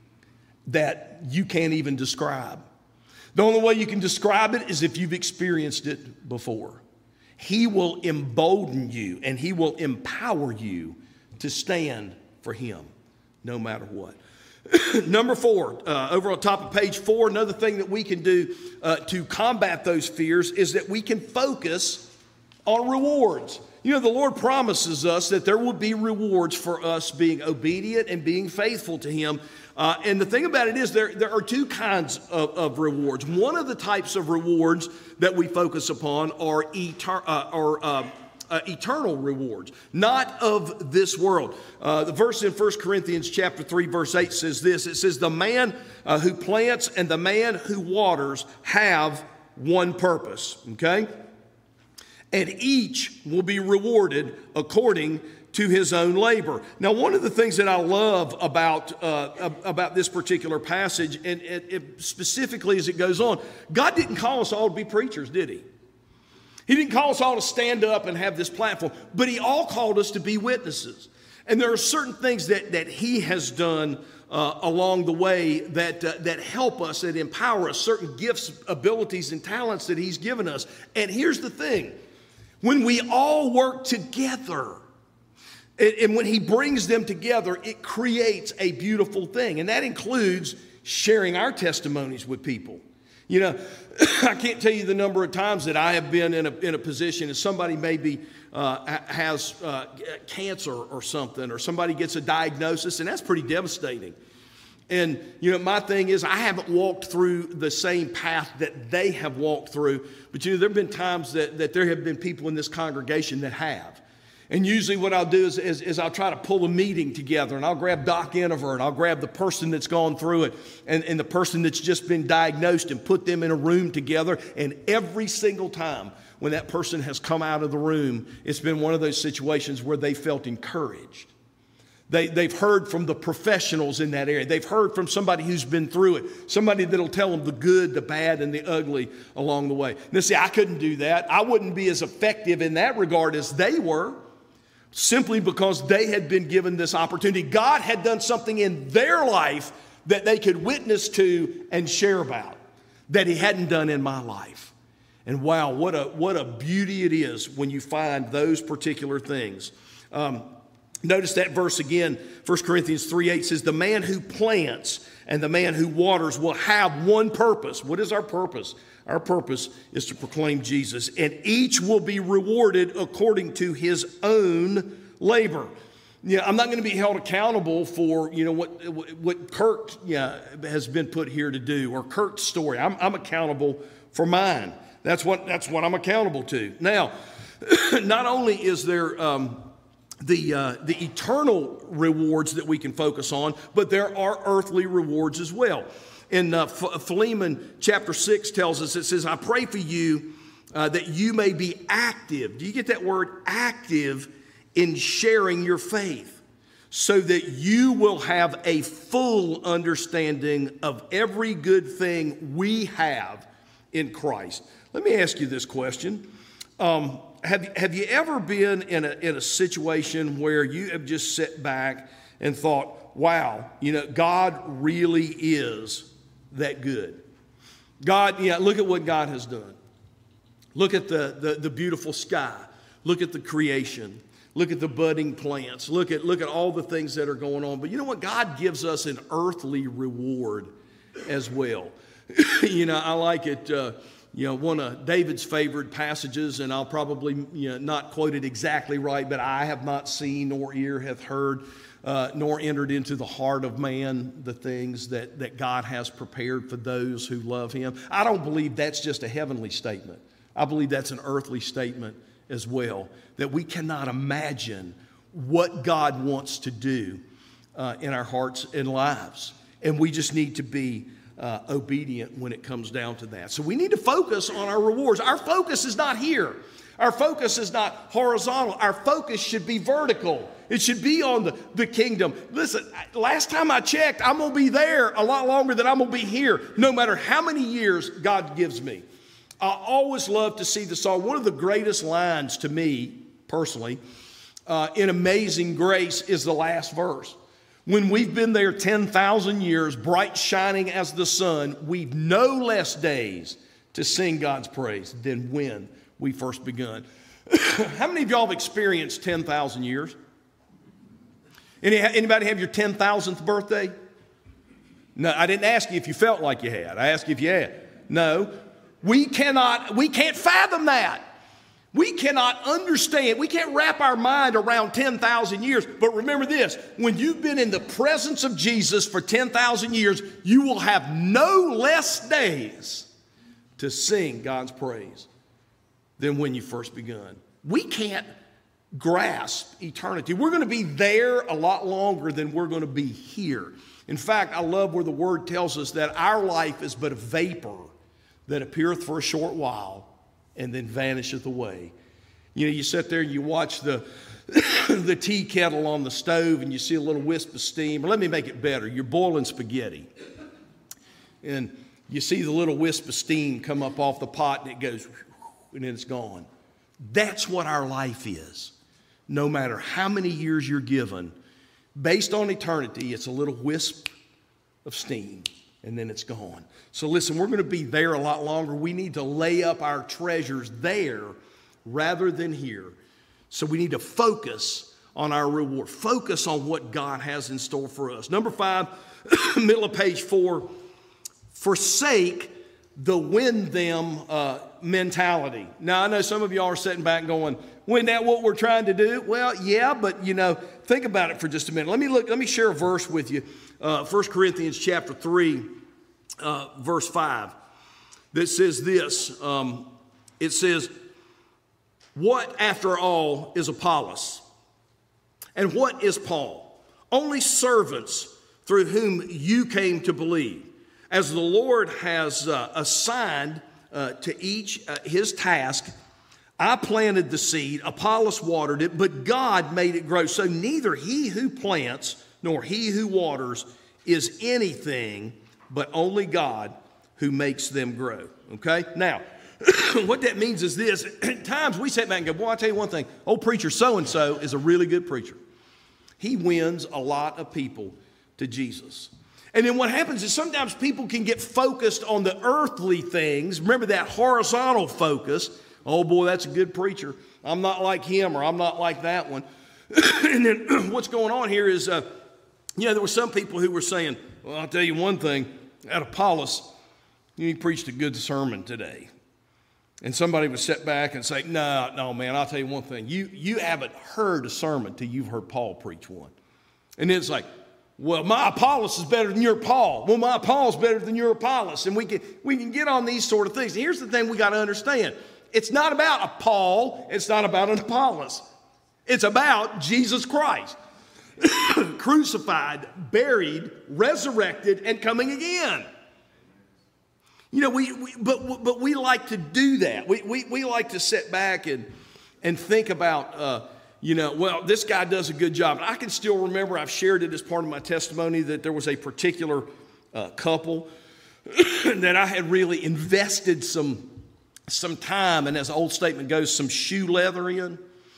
that you can't even describe. The only way you can describe it is if you've experienced it before. He will embolden you and he will empower you to stand for him no matter what. Number four, uh, over on top of page four, another thing that we can do uh, to combat those fears is that we can focus on rewards. You know, the Lord promises us that there will be rewards for us being obedient and being faithful to him. Uh, and the thing about it is there, there are two kinds of, of rewards. One of the types of rewards that we focus upon are, eter- uh, are uh, Uh, eternal rewards, not of this world. Uh, the verse in First Corinthians chapter three, verse eight says this. It says, the man uh, who plants and the man who waters have one purpose, okay? And each will be rewarded according to his own labor. Now, one of the things that I love about, uh, about this particular passage, and, and, and specifically as it goes on, God didn't call us all to be preachers, did he? He didn't call us all to stand up and have this platform, but he all called us to be witnesses. And there are certain things that, that he has done uh, along the way that, uh, that help us, that empower us, certain gifts, abilities, and talents that he's given us. And here's the thing. When we all work together, and, and when he brings them together, it creates a beautiful thing. And that includes sharing our testimonies with people. You know, I can't tell you the number of times that I have been in a, in a position and somebody maybe uh, has uh, cancer or something, or somebody gets a diagnosis, and that's pretty devastating. And, you know, my thing is I haven't walked through the same path that they have walked through, but, you know, there have been times that, that there have been people in this congregation that have. And usually what I'll do is, is, is I'll try to pull a meeting together, and I'll grab Doc Iniver, and I'll grab the person that's gone through it and, and the person that's just been diagnosed and put them in a room together. And every single time when that person has come out of the room, it's been one of those situations where they felt encouraged. They, they've heard from the professionals in that area. They've heard from somebody who's been through it, somebody that'll tell them the good, the bad, and the ugly along the way. Now, see, I couldn't do that. I wouldn't be as effective in that regard as they were, simply because they had been given this opportunity. God had done something in their life that they could witness to and share about that he hadn't done in my life. And wow, what a, what a beauty it is when you find those particular things. Um, notice that verse again, First Corinthians three eight says, the man who plants and the man who waters will have one purpose. What is our purpose? Our purpose is to proclaim Jesus, and each will be rewarded according to his own labor. Yeah, I'm not going to be held accountable for, you know, what what Kirk yeah, has been put here to do, or Kirk's story. I'm, I'm accountable for mine. That's what that's what I'm accountable to. Now, not only is there um, the uh, the eternal rewards that we can focus on, but there are earthly rewards as well. In uh, Philemon chapter six tells us, it says, I pray for you uh, that you may be active. Do you get that word? Active in sharing your faith, so that you will have a full understanding of every good thing we have in Christ. Let me ask you this question. Um, have, have you ever been in a, in a situation where you have just sat back and thought, wow, you know, God really is that good? God, yeah, look at what God has done. Look at the, the, the beautiful sky. Look at the creation. Look at the budding plants. Look at, look at all the things that are going on. But you know what? God gives us an earthly reward as well. You know, I like it. Uh, you know, one of David's favorite passages, and I'll probably you know, not quote it exactly right, but I have not seen nor ear hath heard, uh, nor entered into the heart of man the things that, that God has prepared for those who love him. I don't believe that's just a heavenly statement. I believe that's an earthly statement as well, that we cannot imagine what God wants to do uh, in our hearts and lives. And we just need to be uh, obedient when it comes down to that. So we need to focus on our rewards. Our focus is not here. Our focus is not horizontal. Our focus should be vertical. It should be on the, the kingdom. Listen, last time I checked, I'm going to be there a lot longer than I'm going to be here, no matter how many years God gives me. I always love to see the song. One of the greatest lines to me, personally, uh, in Amazing Grace is the last verse. When we've been there ten thousand years, bright shining as the sun, we've no less days to sing God's praise than when we first begun. How many of y'all have experienced ten thousand years? Any, anybody have your ten thousandth birthday? No, I didn't ask you if you felt like you had. I asked you if you had. No. We cannot, we can't fathom that. We cannot understand. We can't wrap our mind around ten thousand years. But remember this, when you've been in the presence of Jesus for ten thousand years, you will have no less days to sing God's praise than when you first begun. We can't grasp eternity. We're going to be there a lot longer than we're going to be here. In fact, I love where the word tells us that our life is but a vapor that appeareth for a short while and then vanisheth away. You know, you sit there and you watch the, the tea kettle on the stove and you see a little wisp of steam. Or let me make it better. You're boiling spaghetti. And you see the little wisp of steam come up off the pot and it goes, and then it's gone. That's what our life is. No matter how many years you're given, based on eternity, it's a little wisp of steam. And then it's gone. So listen, we're going to be there a lot longer. We need to lay up our treasures there rather than here. So we need to focus on our reward. Focus on what God has in store for us. Number five, middle of page four, forsake the win them uh, mentality. Now, I know some of y'all are sitting back going, "Isn't that what we're trying to do?" Well, yeah, but you know, think about it for just a minute. Let me look. Let me share a verse with you. Uh, First Corinthians chapter three, uh, verse five, that says this. Um, it says, "What, after all, is Apollos? And what is Paul? Only servants through whom you came to believe, as the Lord has uh, assigned uh, to each uh, his task. I planted the seed, Apollos watered it, but God made it grow. So neither he who plants nor he who waters is anything, but only God who makes them grow." Okay? Now, what that means is this. At times we sit back and go, "Boy, I'll tell you one thing. Old preacher so-and-so is a really good preacher. He wins a lot of people to Jesus." And then what happens is sometimes people can get focused on the earthly things. Remember that horizontal focus. Oh boy, that's a good preacher. I'm not like him, or I'm not like that one. And then what's going on here is, uh, you know, there were some people who were saying, well, I'll tell you one thing, at Apollos, he preached a good sermon today. And somebody would sit back and say, no, no, man, I'll tell you one thing. You, you haven't heard a sermon till you've heard Paul preach one. And then it's like, well, my Apollos is better than your Paul. Well, my Paul's better than your Apollos. And we can, we can get on these sort of things. And here's the thing we got to understand. It's not about a Paul. It's not about an Apollos. It's about Jesus Christ. Crucified, buried, resurrected, and coming again. You know, we, we but but we like to do that. We we we like to sit back and and think about, uh, you know, well, this guy does a good job. And I can still remember, I've shared it as part of my testimony, that there was a particular uh, couple that I had really invested some some time, and as the old statement goes, some shoe leather in.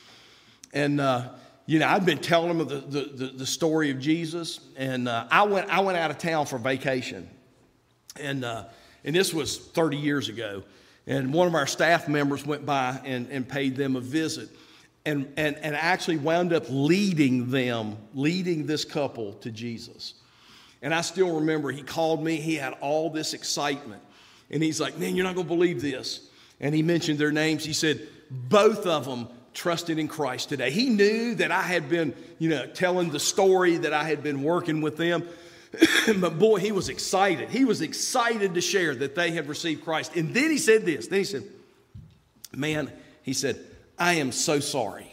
And uh, you know, I'd been telling them the the, the, the story of Jesus, and uh, I went I went out of town for vacation, and uh, and this was thirty years ago, and one of our staff members went by and, and paid them a visit, and and and actually wound up leading them, leading this couple to Jesus. And I still remember he called me. He had all this excitement, and he's like, "Man, you're not going to believe this." And he mentioned their names. He said both of them trusted in Christ today. He knew that I had been, you know, telling the story, that I had been working with them. But boy, he was excited. He was excited to share that they had received Christ. And then he said this. Then he said, man, he said, I am so sorry.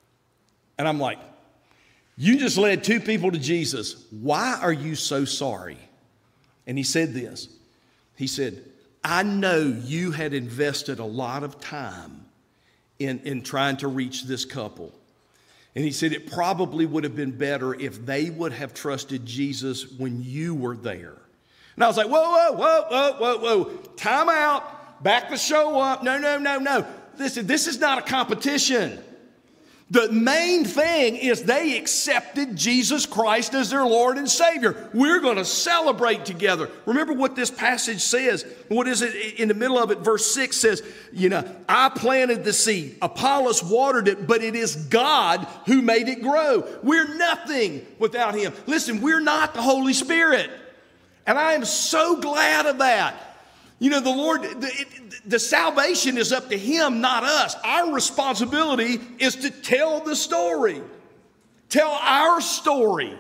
And I'm like, you just led two people to Jesus. Why are you so sorry? And he said this. He said, I know you had invested a lot of time in, in trying to reach this couple. And he said it probably would have been better if they would have trusted Jesus when you were there. And I was like, whoa, whoa, whoa, whoa, whoa, whoa. Time out. Back the show up. No, no, no, no. Listen, this is not a competition. The main thing is they accepted Jesus Christ as their Lord and Savior. We're going to celebrate together. Remember what this passage says. What is it in the middle of it? Verse six says, you know, I planted the seed. Apollos watered it, but it is God who made it grow. We're nothing without Him. Listen, we're not the Holy Spirit. And I am so glad of that. You know, the Lord, the, the salvation is up to Him, not us. Our responsibility is to tell the story. Tell our story.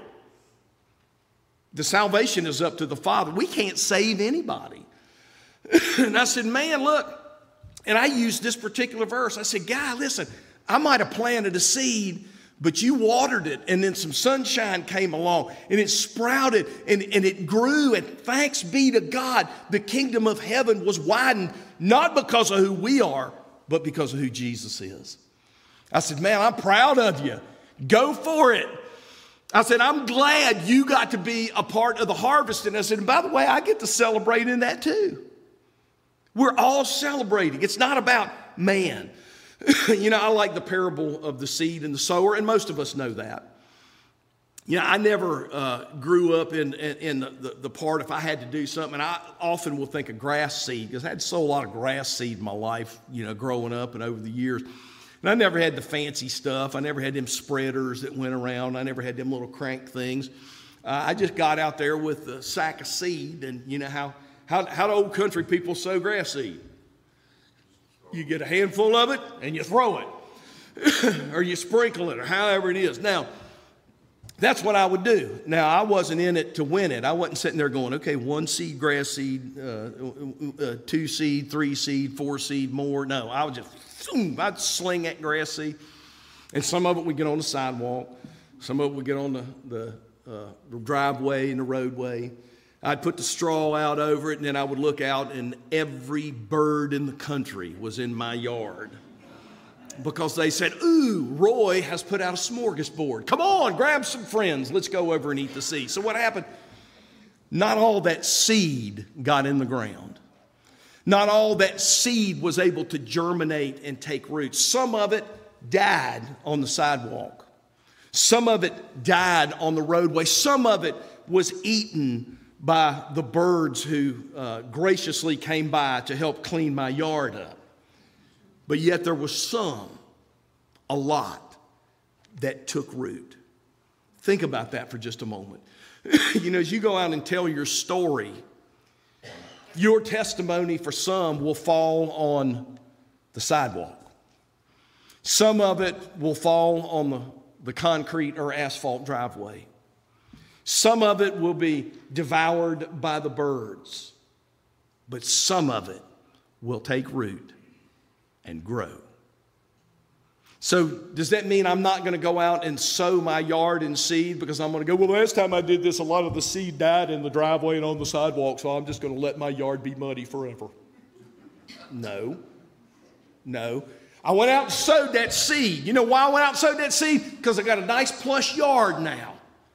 The salvation is up to the Father. We can't save anybody. And I said, man, look. And I used this particular verse. I said, guy, listen, I might have planted a seed, but you watered it, and then some sunshine came along, and it sprouted, and, and it grew, and thanks be to God, the kingdom of heaven was widened, not because of who we are, but because of who Jesus is. I said, man, I'm proud of you. Go for it. I said, I'm glad you got to be a part of the harvest. And I said, and by the way, I get to celebrate in that too. We're all celebrating. It's not about man. You know, I like the parable of the seed and the sower, and most of us know that. You know, I never uh, grew up in, in, in the, the, the part if I had to do something, and I often will think of grass seed, because I had so a lot of grass seed in my life, you know, growing up and over the years. And I never had the fancy stuff. I never had them spreaders that went around. I never had them little crank things. Uh, I just got out there with a sack of seed, and you know how, how, how do old country people sow grass seed? You get a handful of it and you throw it or you sprinkle it or however it is. Now, that's what I would do. Now, I wasn't in it to win it. I wasn't sitting there going, okay, one seed, grass seed, uh, uh, two seed, three seed, four seed, more. No, I would just, I'd sling that grass seed. And some of it would get on the sidewalk. Some of it would get on the, the, uh, the driveway and the roadway. I'd put the straw out over it, and then I would look out, and every bird in the country was in my yard. Because they said, ooh, Roy has put out a smorgasbord. Come on, grab some friends. Let's go over and eat the seed. So what happened? Not all that seed got in the ground. Not all that seed was able to germinate and take root. Some of it died on the sidewalk. Some of it died on the roadway. Some of it was eaten by the birds who uh, graciously came by to help clean my yard up. But yet there was some, a lot, that took root. Think about that for just a moment. You know, as you go out and tell your story, your testimony for some will fall on the sidewalk. Some of it will fall on the, the concrete or asphalt driveway. Some of it will be devoured by the birds. But some of it will take root and grow. So does that mean I'm not going to go out and sow my yard in seed because I'm going to go, well, last time I did this, a lot of the seed died in the driveway and on the sidewalk, so I'm just going to let my yard be muddy forever? No. No. I went out and sowed that seed. You know why I went out and sowed that seed? Because I got a nice plush yard now.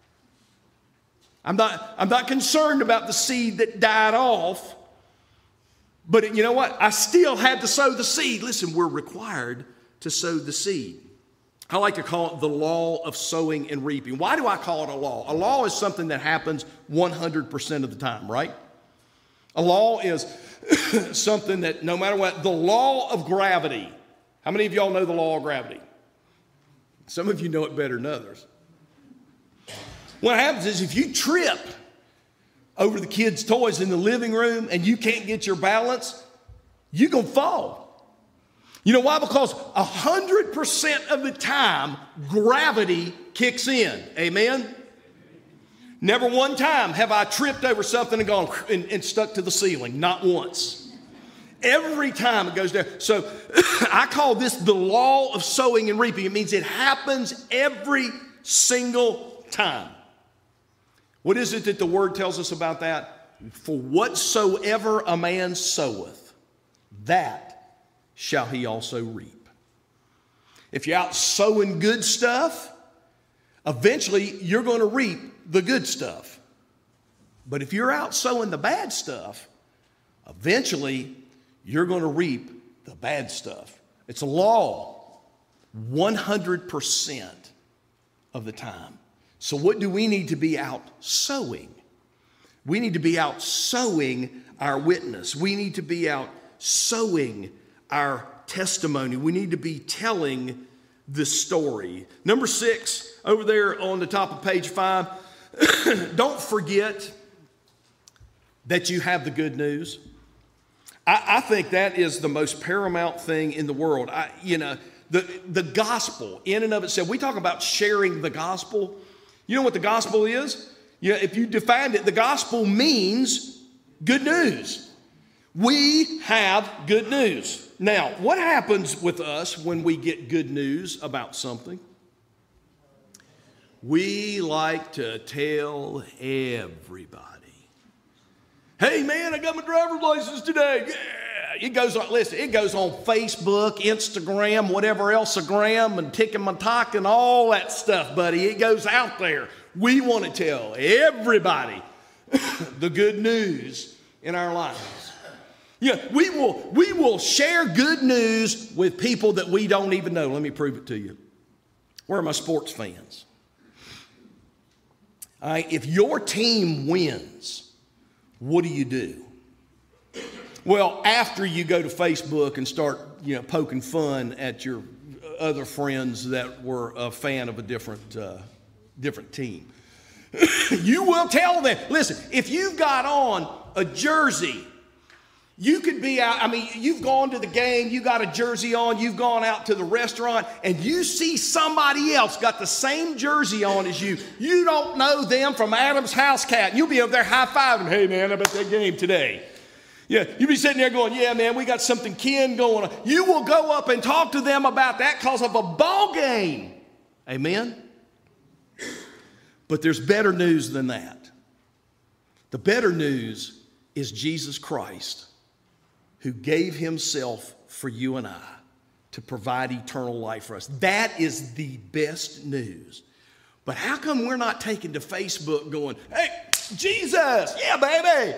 I'm not, I'm not concerned about the seed that died off. But you know what? I still had to sow the seed. Listen, we're required to sow the seed. I like to call it the law of sowing and reaping. Why do I call it a law? A law is something that happens one hundred percent of the time, right? A law is something that no matter what, the law of gravity. How many of y'all know the law of gravity? Some of you know it better than others. What happens is if you trip over the kids' toys in the living room and you can't get your balance, you're going to fall. You know why? Because one hundred percent of the time, gravity kicks in. Amen? Never one time have I tripped over something and gone and, and stuck to the ceiling. Not once. Every time it goes there. So I call this the law of sowing and reaping. It means it happens every single time. What is it that the Word tells us about that? For whatsoever a man soweth, that shall he also reap. If you're out sowing good stuff, eventually you're going to reap the good stuff. But if you're out sowing the bad stuff, eventually you're going to reap the bad stuff. It's a law one hundred percent of the time. So what do we need to be out sowing? We need to be out sowing our witness. We need to be out sowing our testimony. We need to be telling the story. Number six, over there on the top of page five, don't forget that you have the good news. I, I think that is the most paramount thing in the world. I, you know, the, the gospel in and of itself, we talk about sharing the gospel. You know what the gospel is? You know, if you defined it, the gospel means good news. We have good news. Now, what happens with us when we get good news about something? We like to tell everybody. Hey man, I got my driver's license today. Yeah. It goes on, listen, it goes on Facebook, Instagram, whatever else, gram, and ticking my talk and all that stuff, buddy. It goes out there. We want to tell everybody the good news in our lives. Yeah, we will, we will share good news with people that we don't even know. Let me prove it to you. Where are my sports fans? All right, if your team wins, what do you do? Well, after you go to Facebook and start, you know, poking fun at your other friends that were a fan of a different, uh, different team, you will tell them, listen, if you've got on a jersey, you could be out, I mean, you've gone to the game, you got a jersey on, you've gone out to the restaurant, and you see somebody else got the same jersey on as you. You don't know them from Adam's house cat. You'll be over there high-fiving, hey, man, how about that game today? Yeah, you'll be sitting there going, yeah, man, we got something kin going on. You will go up and talk to them about that because of a ball game. Amen? But there's better news than that. The better news is Jesus Christ, who gave himself for you and I to provide eternal life for us. That is the best news. But how come we're not taking to Facebook going, hey, Jesus, yeah, baby.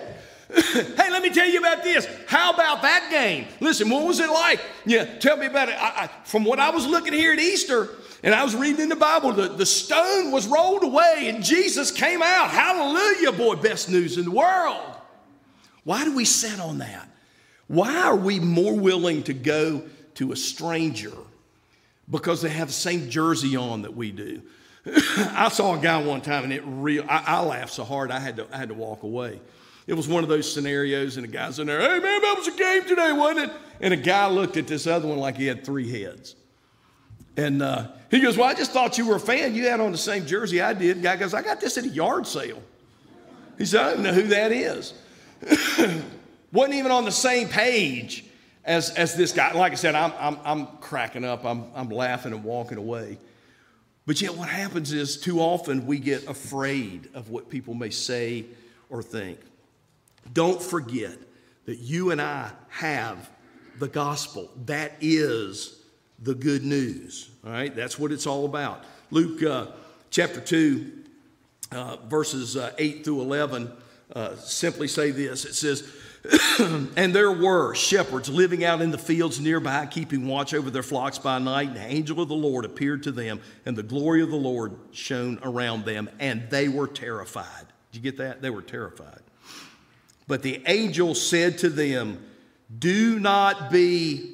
Hey, let me tell you about this. How about that game? Listen, what was it like? Yeah, tell me about it. I, I, from what I was looking here at Easter, and I was reading in the Bible, the, the stone was rolled away and Jesus came out. Hallelujah, boy, best news in the world. Why do we sit on that? Why are we more willing to go to a stranger because they have the same jersey on that we do? I saw a guy one time, and it real. I, I laughed so hard I had to I had to walk away. It was one of those scenarios, and the guy's in there. Hey man, that was a game today, wasn't it? And a guy looked at this other one like he had three heads. And uh, he goes, "Well, I just thought you were a fan. You had on the same jersey I did." The guy goes, "I got this at a yard sale." He said, "I don't know who that is." Wasn't even on the same page as as this guy. Like I said, I'm I'm I'm cracking up. I'm I'm laughing and walking away. But yet what happens is too often we get afraid of what people may say or think. Don't forget that you and I have the gospel. That is the good news. All right, that's what it's all about. Luke uh, chapter two, uh, verses uh, eight through eleven, uh, simply say this. It says, and there were shepherds living out in the fields nearby, keeping watch over their flocks by night. And the angel of the Lord appeared to them, and the glory of the Lord shone around them, and they were terrified. Did you get that? They were terrified. But the angel said to them, do not be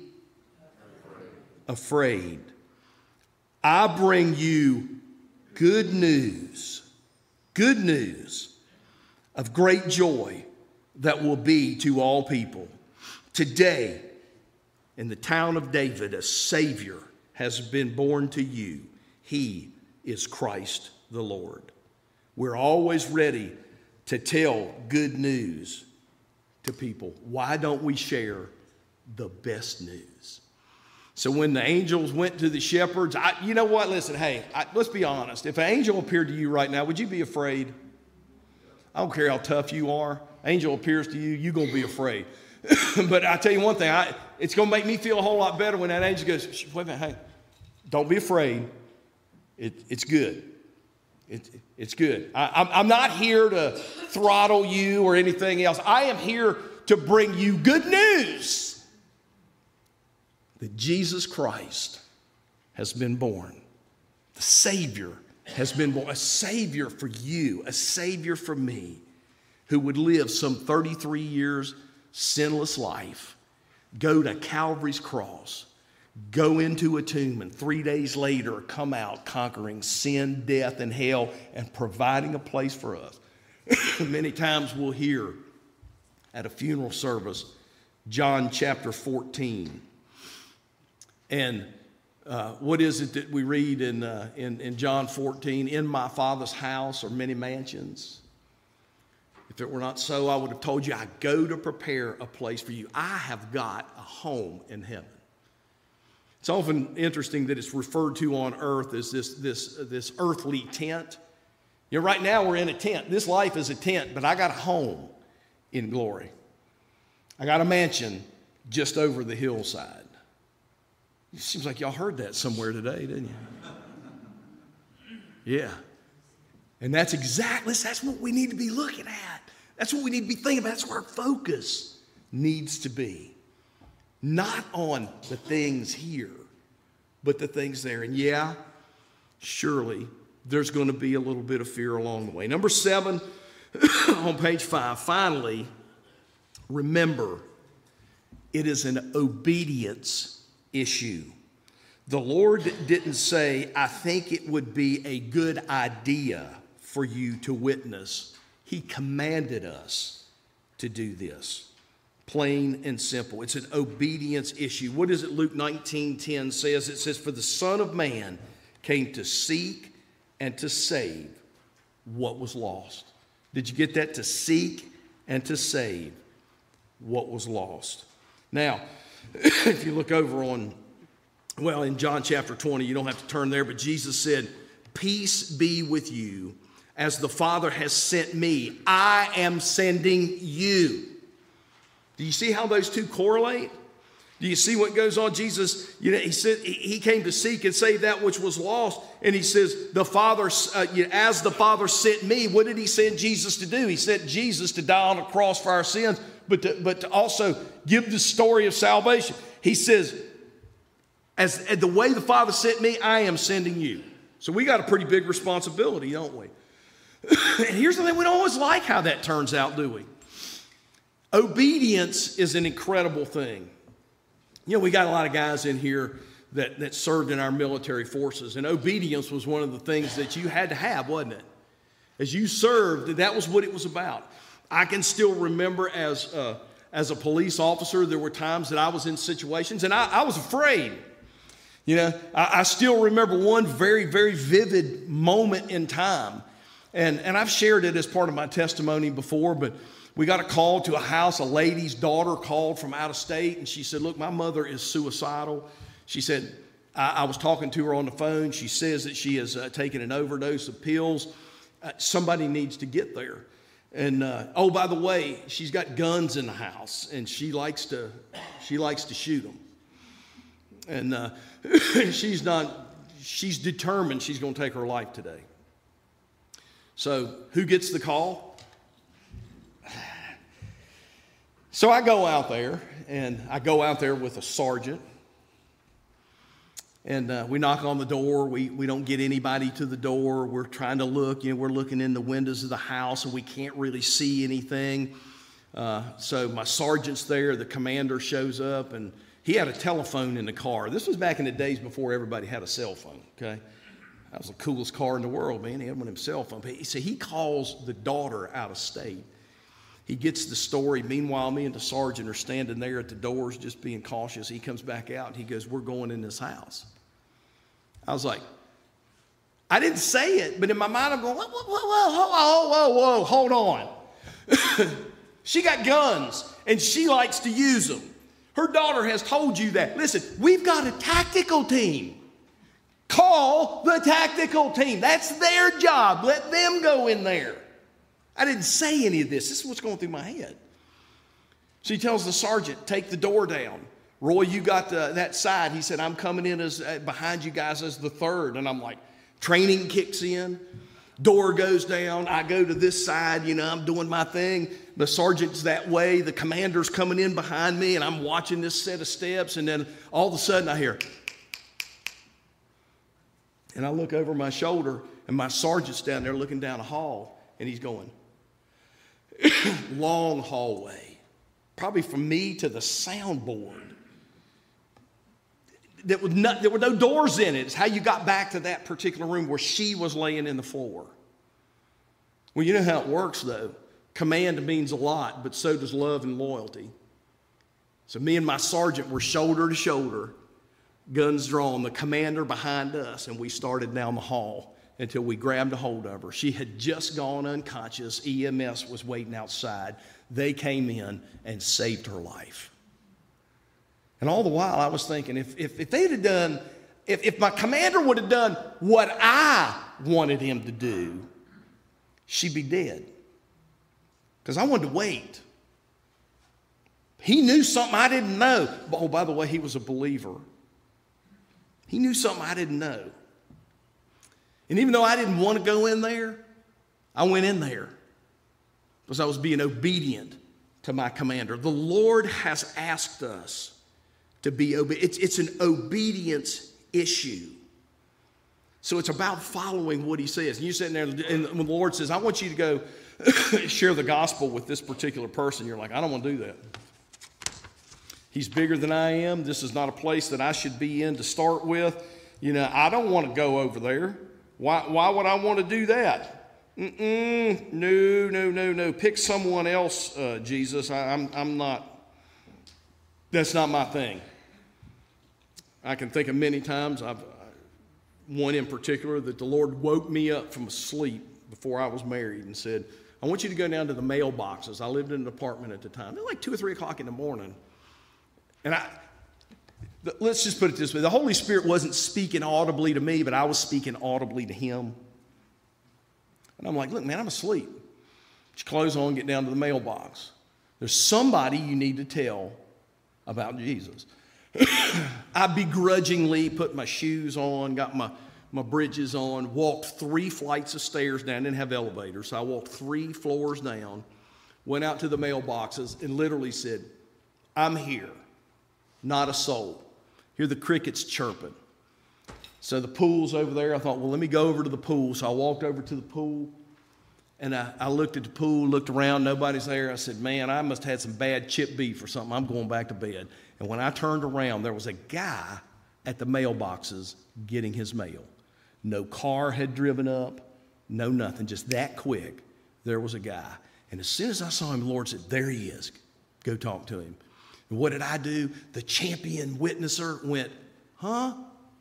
afraid. I bring you good news, good news of great joy that will be to all people. Today, in the town of David, a Savior has been born to you. He is Christ the Lord. We're always ready to tell good news to people. Why don't we share the best news? So when the angels went to the shepherds, I, you know what? Listen, hey, I, let's be honest. If an angel appeared to you right now, would you be afraid? I don't care how tough you are. Angel appears to you, you're going to be afraid. But I tell you one thing, I, it's going to make me feel a whole lot better when that angel goes, wait a minute, hey, don't be afraid. It, it's good. It, it's good. I, I'm, I'm not here to throttle you or anything else. I am here to bring you good news that Jesus Christ has been born. The Savior has been born. A Savior for you, a Savior for me, who would live some thirty-three years sinless life, go to Calvary's cross, go into a tomb, and three days later come out conquering sin, death, and hell, and providing a place for us. Many times we'll hear at a funeral service, John chapter fourteen. And uh, what is it that we read in, uh, in, in John fourteen? In my Father's house are many mansions. If it were not so, I would have told you, I go to prepare a place for you. I have got a home in heaven. It's often interesting that it's referred to on earth as this, this, this earthly tent. You know, right now we're in a tent. This life is a tent, but I got a home in glory. I got a mansion just over the hillside. It seems like y'all heard that somewhere today, didn't you? Yeah. And that's exactly, that's what we need to be looking at. That's what we need to be thinking about. That's where our focus needs to be. Not on the things here, but the things there. And yeah, surely there's going to be a little bit of fear along the way. Number seven on page five, finally, remember, it is an obedience issue. The Lord didn't say, I think it would be a good idea for you to witness. He commanded us to do this. Plain and simple. It's an obedience issue. What is it Luke nineteen ten says? It says, for the Son of Man came to seek and to save what was lost. Did you get that? To seek and to save what was lost. Now, if you look over on, well, in John chapter twenty, you don't have to turn there, but Jesus said, peace be with you. As the Father has sent me, I am sending you. Do you see how those two correlate? Do you see what goes on? Jesus, you know, he said he came to seek and save that which was lost. And he says, the Father, uh, you know, as the Father sent me, what did he send Jesus to do? He sent Jesus to die on a cross for our sins, but to, but to also give the story of salvation. He says, as, as the way the Father sent me, I am sending you. So we got a pretty big responsibility, don't we? And here's the thing, we don't always like how that turns out, do we? Obedience is an incredible thing. You know, we got a lot of guys in here that, that served in our military forces, and obedience was one of the things that you had to have, wasn't it? As you served, that was what it was about. I can still remember as, uh, as a police officer, there were times that I was in situations, and I, I was afraid. You know, I, I still remember one very, very vivid moment in time, and, and I've shared it as part of my testimony before, but we got a call to a house. A lady's daughter called from out of state, and she said, look, my mother is suicidal. She said, I, I was talking to her on the phone. She says that she has uh, taken an overdose of pills. Uh, somebody needs to get there. And, uh, oh, by the way, she's got guns in the house, and she likes to, she likes to shoot them. And uh, she's not, she's determined she's going to take her life today. So who gets the call? So I go out there, and I go out there with a sergeant, and uh, we knock on the door. We, we don't get anybody to the door. We're trying to look. You know, we're looking in the windows of the house, and we can't really see anything. Uh, so my sergeant's there. The commander shows up, and he had a telephone in the car. This was back in the days before everybody had a cell phone, okay? That was the coolest car in the world, man. He had one of them cell phones. But he, so he calls the daughter out of state. He gets the story. Meanwhile, me and the sergeant are standing there at the doors just being cautious. He comes back out, and he goes, we're going in this house. I was like, I didn't say it, but in my mind I'm going, whoa, whoa, whoa, whoa, whoa, whoa, whoa, hold on. She got guns, and she likes to use them. Her daughter has told you that. Listen, we've got a tactical team. Call the tactical team. That's their job. Let them go in there. I didn't say any of this. This is what's going through my head. She tells the sergeant, take the door down. Roy, you got the, that side. He said, I'm coming in as uh, behind you guys as the third. And I'm like, training kicks in. Door goes down. I go to this side. You know, I'm doing my thing. The sergeant's that way. The commander's coming in behind me, and I'm watching this set of steps. And then all of a sudden I hear, and I look over my shoulder, and my sergeant's down there looking down a hall, and he's going, long hallway, probably from me to the soundboard. There, was no, there were no doors in it. It's how you got back to that particular room where she was laying in the floor. Well, you know how it works, though. Command means a lot, but so does love and loyalty. So me and my sergeant were shoulder to shoulder, guns drawn, the commander behind us, and we started down the hall until we grabbed a hold of her. She had just gone unconscious. E M S was waiting outside. They came in and saved her life. And all the while I was thinking, if, if, if they'd have done, if, if my commander would have done what I wanted him to do, she'd be dead. Because I wanted to wait. He knew something I didn't know. Oh, by the way, he was a believer. He knew something I didn't know. And even though I didn't want to go in there, I went in there because I was being obedient to my commander. The Lord has asked us to be obedient. It's, it's an obedience issue. So it's about following what he says. And you're sitting there, and when the Lord says, I want you to go share the gospel with this particular person, you're like, I don't want to do that. He's bigger than I am. This is not a place that I should be in to start with. You know, I don't want to go over there. Why, why would I want to do that? Mm-mm, no, no, no, no. Pick someone else, uh, Jesus. I, I'm, I'm not, that's not my thing. I can think of many times, I've, one in particular, that the Lord woke me up from sleep before I was married and said, I want you to go down to the mailboxes. I lived in an apartment at the time. It was like two or three o'clock in the morning. And I, let's just put it this way. The Holy Spirit wasn't speaking audibly to me, but I was speaking audibly to him. And I'm like, look, man, I'm asleep. Put your clothes on, get down to the mailbox. There's somebody you need to tell about Jesus. I begrudgingly put my shoes on, got my, my bridges on, walked three flights of stairs down, didn't have elevators, so I walked three floors down, went out to the mailboxes and literally said, I'm here, not a soul. Hear the crickets chirping. So the pool's over there. I thought, well, let me go over to the pool. So I walked over to the pool, and I, I looked at the pool, looked around, nobody's there. I said, man, I must have had some bad chip beef or something. I'm going back to bed. And when I turned around, there was a guy at the mailboxes getting his mail. No car had driven up, no nothing, just that quick. There was a guy. And as soon as I saw him, the Lord said, there he is. Go talk to him. And what did I do? The champion witnesser went, huh?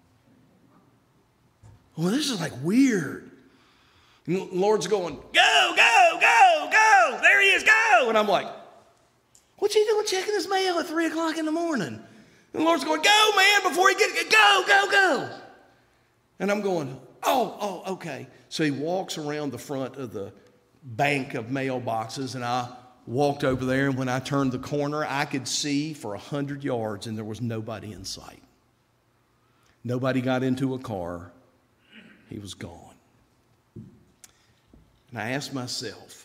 Well, this is like weird. And the Lord's going, go, go, go, go. There he is, go. And I'm like, what's he doing checking his mail at three o'clock in the morning? And the Lord's going, go, man, before he gets, go, go, go. And I'm going, oh, oh, okay. So he walks around the front of the bank of mailboxes, and I walked over there, and when I turned the corner, I could see for a hundred yards, and there was nobody in sight. Nobody got into a car. He was gone. And I asked myself,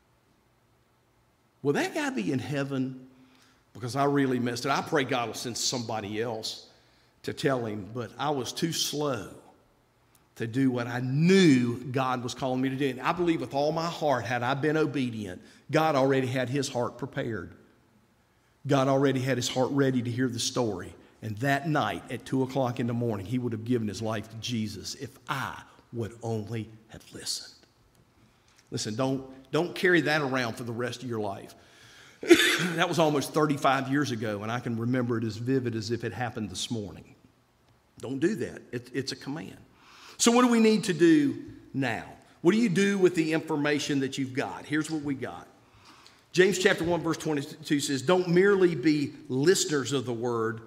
will that guy be in heaven? Because I really missed it. I pray God will send somebody else to tell him, but I was too slow to do what I knew God was calling me to do. And I believe with all my heart, had I been obedient, God already had his heart prepared. God already had his heart ready to hear the story. And that night at two o'clock in the morning, he would have given his life to Jesus if I would only have listened. Listen, don't, don't carry that around for the rest of your life. That was almost thirty-five years ago, and I can remember it as vivid as if it happened this morning. Don't do that. It, it's a command. So what do we need to do now? What do you do with the information that you've got? Here's what we got. James chapter one, verse twenty-two says, don't merely be listeners of the word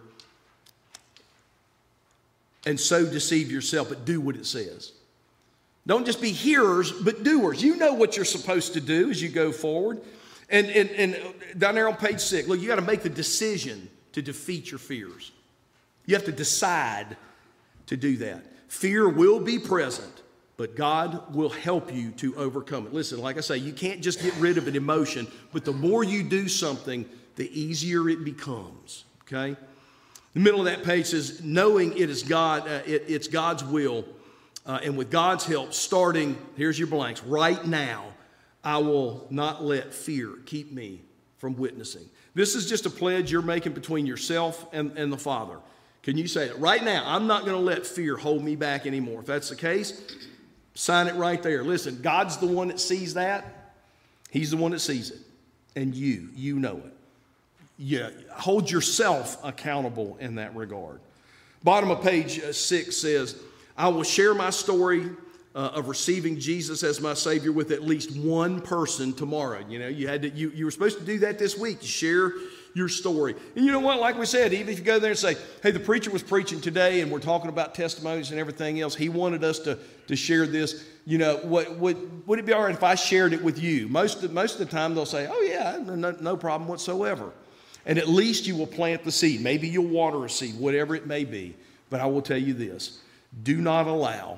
and so deceive yourself, but do what it says. Don't just be hearers, but doers. You know what you're supposed to do as you go forward. And, and, and down there on page six, look, you got to make the decision to defeat your fears. You have to decide to do that. Fear will be present, but God will help you to overcome it. Listen, like I say, you can't just get rid of an emotion, but the more you do something, the easier it becomes, okay? The middle of that page says, knowing it is God, uh, it, it's God's will, uh, and with God's help, starting, here's your blanks, right now, I will not let fear keep me from witnessing. This is just a pledge you're making between yourself and, and the Father. Can you say it? Right now, I'm not going to let fear hold me back anymore. If that's the case, sign it right there. Listen, God's the one that sees that. He's the one that sees it. And you, you know it. Yeah, hold yourself accountable in that regard. Bottom of page six says, I will share my story uh, of receiving Jesus as my Savior with at least one person tomorrow. You know, you had to, you, you were supposed to do that this week, to share your story. And you know what, like we said, even if you go there and say, hey, the preacher was preaching today and we're talking about testimonies and everything else, he wanted us to, to share this, you know, what, would, would it be all right if I shared it with you? Most of, most of the time they'll say, oh yeah, no, no problem whatsoever. And at least you will plant the seed. Maybe you'll water a seed, whatever it may be. But I will tell you this, do not allow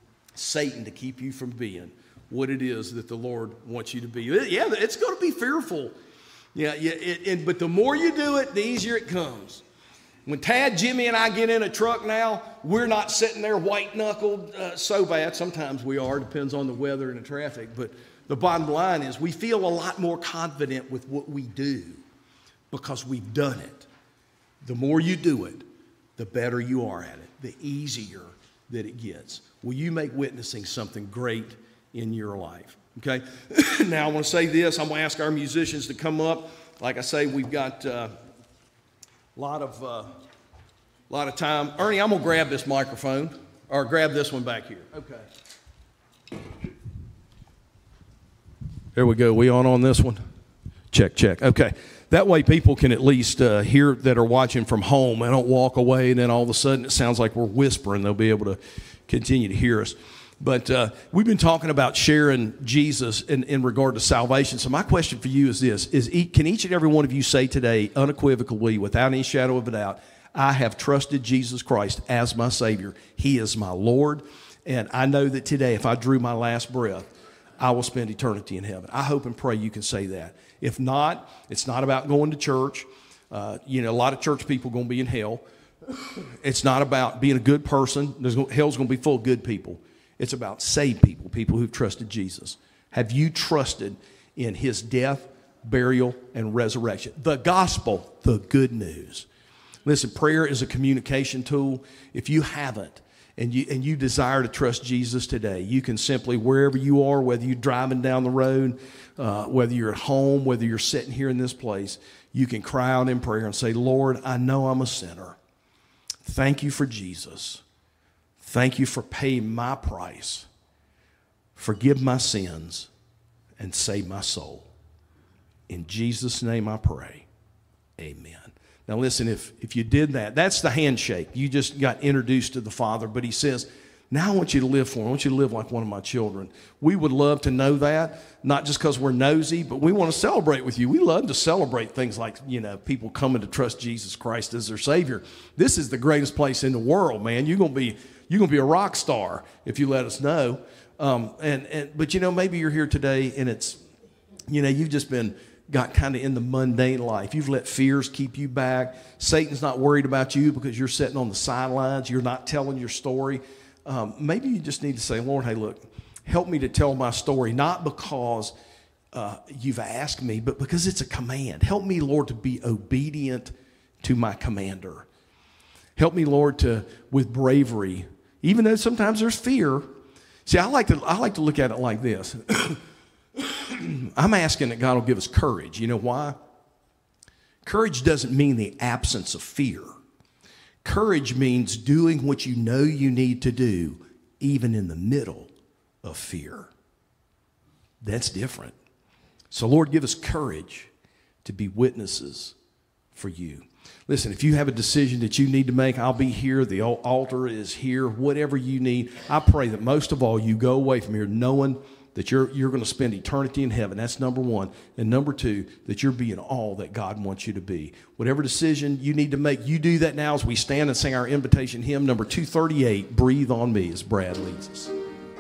Satan to keep you from being what it is that the Lord wants you to be. Yeah, it's going to be fearful. Yeah, yeah. It, it, but the more you do it, the easier it comes. When Tad, Jimmy, and I get in a truck now, we're not sitting there white-knuckled uh, so bad. Sometimes we are, depends on the weather and the traffic. But the bottom line is we feel a lot more confident with what we do because we've done it. The more you do it, the better you are at it, the easier that it gets. Will you make witnessing something great in your life? Okay, now I want to say this. I'm going to ask our musicians to come up. Like I say, we've got uh, a lot of, uh, lot of time. Ernie, I'm going to grab this microphone, or grab this one back here. Okay. There we go. We on on this one? Check, check. Okay. That way people can at least uh, hear that are watching from home. I don't walk away and then all of a sudden it sounds like we're whispering. They'll be able to continue to hear us. But uh, we've been talking about sharing Jesus in, in regard to salvation. So my question for you is this. Is e- Can each and every one of you say today unequivocally, without any shadow of a doubt, I have trusted Jesus Christ as my Savior. He is my Lord. And I know that today, if I drew my last breath, I will spend eternity in heaven. I hope and pray you can say that. If not, it's not about going to church. Uh, you know, a lot of church people are going to be in hell. It's not about being a good person. There's, hell's going to be full of good people. It's about saved people, people who've trusted Jesus. Have you trusted in his death, burial, and resurrection? The gospel, the good news. Listen, prayer is a communication tool. If you haven't, and you, and you desire to trust Jesus today, you can simply, wherever you are, whether you're driving down the road, uh, whether you're at home, whether you're sitting here in this place, you can cry out in prayer and say, Lord, I know I'm a sinner. Thank you for Jesus. Thank you for paying my price. Forgive my sins and save my soul. In Jesus' name I pray. Amen. Now listen, if, if you did that, that's the handshake. You just got introduced to the Father, but he says, now I want you to live for him. I want you to live like one of my children. We would love to know that, not just because we're nosy, but we want to celebrate with you. We love to celebrate things like, you know, people coming to trust Jesus Christ as their Savior. This is the greatest place in the world, man. You're going to be, you're going to be a rock star if you let us know. Um, and, and, but, you know, maybe you're here today and it's, you know, you've just been got kind of in the mundane life. You've let fears keep you back. Satan's not worried about you because you're sitting on the sidelines. You're not telling your story. Um, maybe you just need to say, Lord, hey, look, help me to tell my story, not because uh, you've asked me, but because it's a command. Help me, Lord, to be obedient to my commander. Help me, Lord, to with bravery, even though sometimes there's fear. See, I like to I like to look at it like this. I'm asking that God will give us courage. You know why? Courage doesn't mean the absence of fear. Courage means doing what you know you need to do, even in the middle of fear. That's different. So, Lord, give us courage to be witnesses for you. Listen, if you have a decision that you need to make, I'll be here. The altar is here. Whatever you need, I pray that most of all you go away from here knowing that you're, you're going to spend eternity in heaven. That's number one. And number two, that you're being all that God wants you to be. Whatever decision you need to make, you do that now as we stand and sing our invitation hymn, number two thirty-eight, Breathe on Me, as Brad leads us.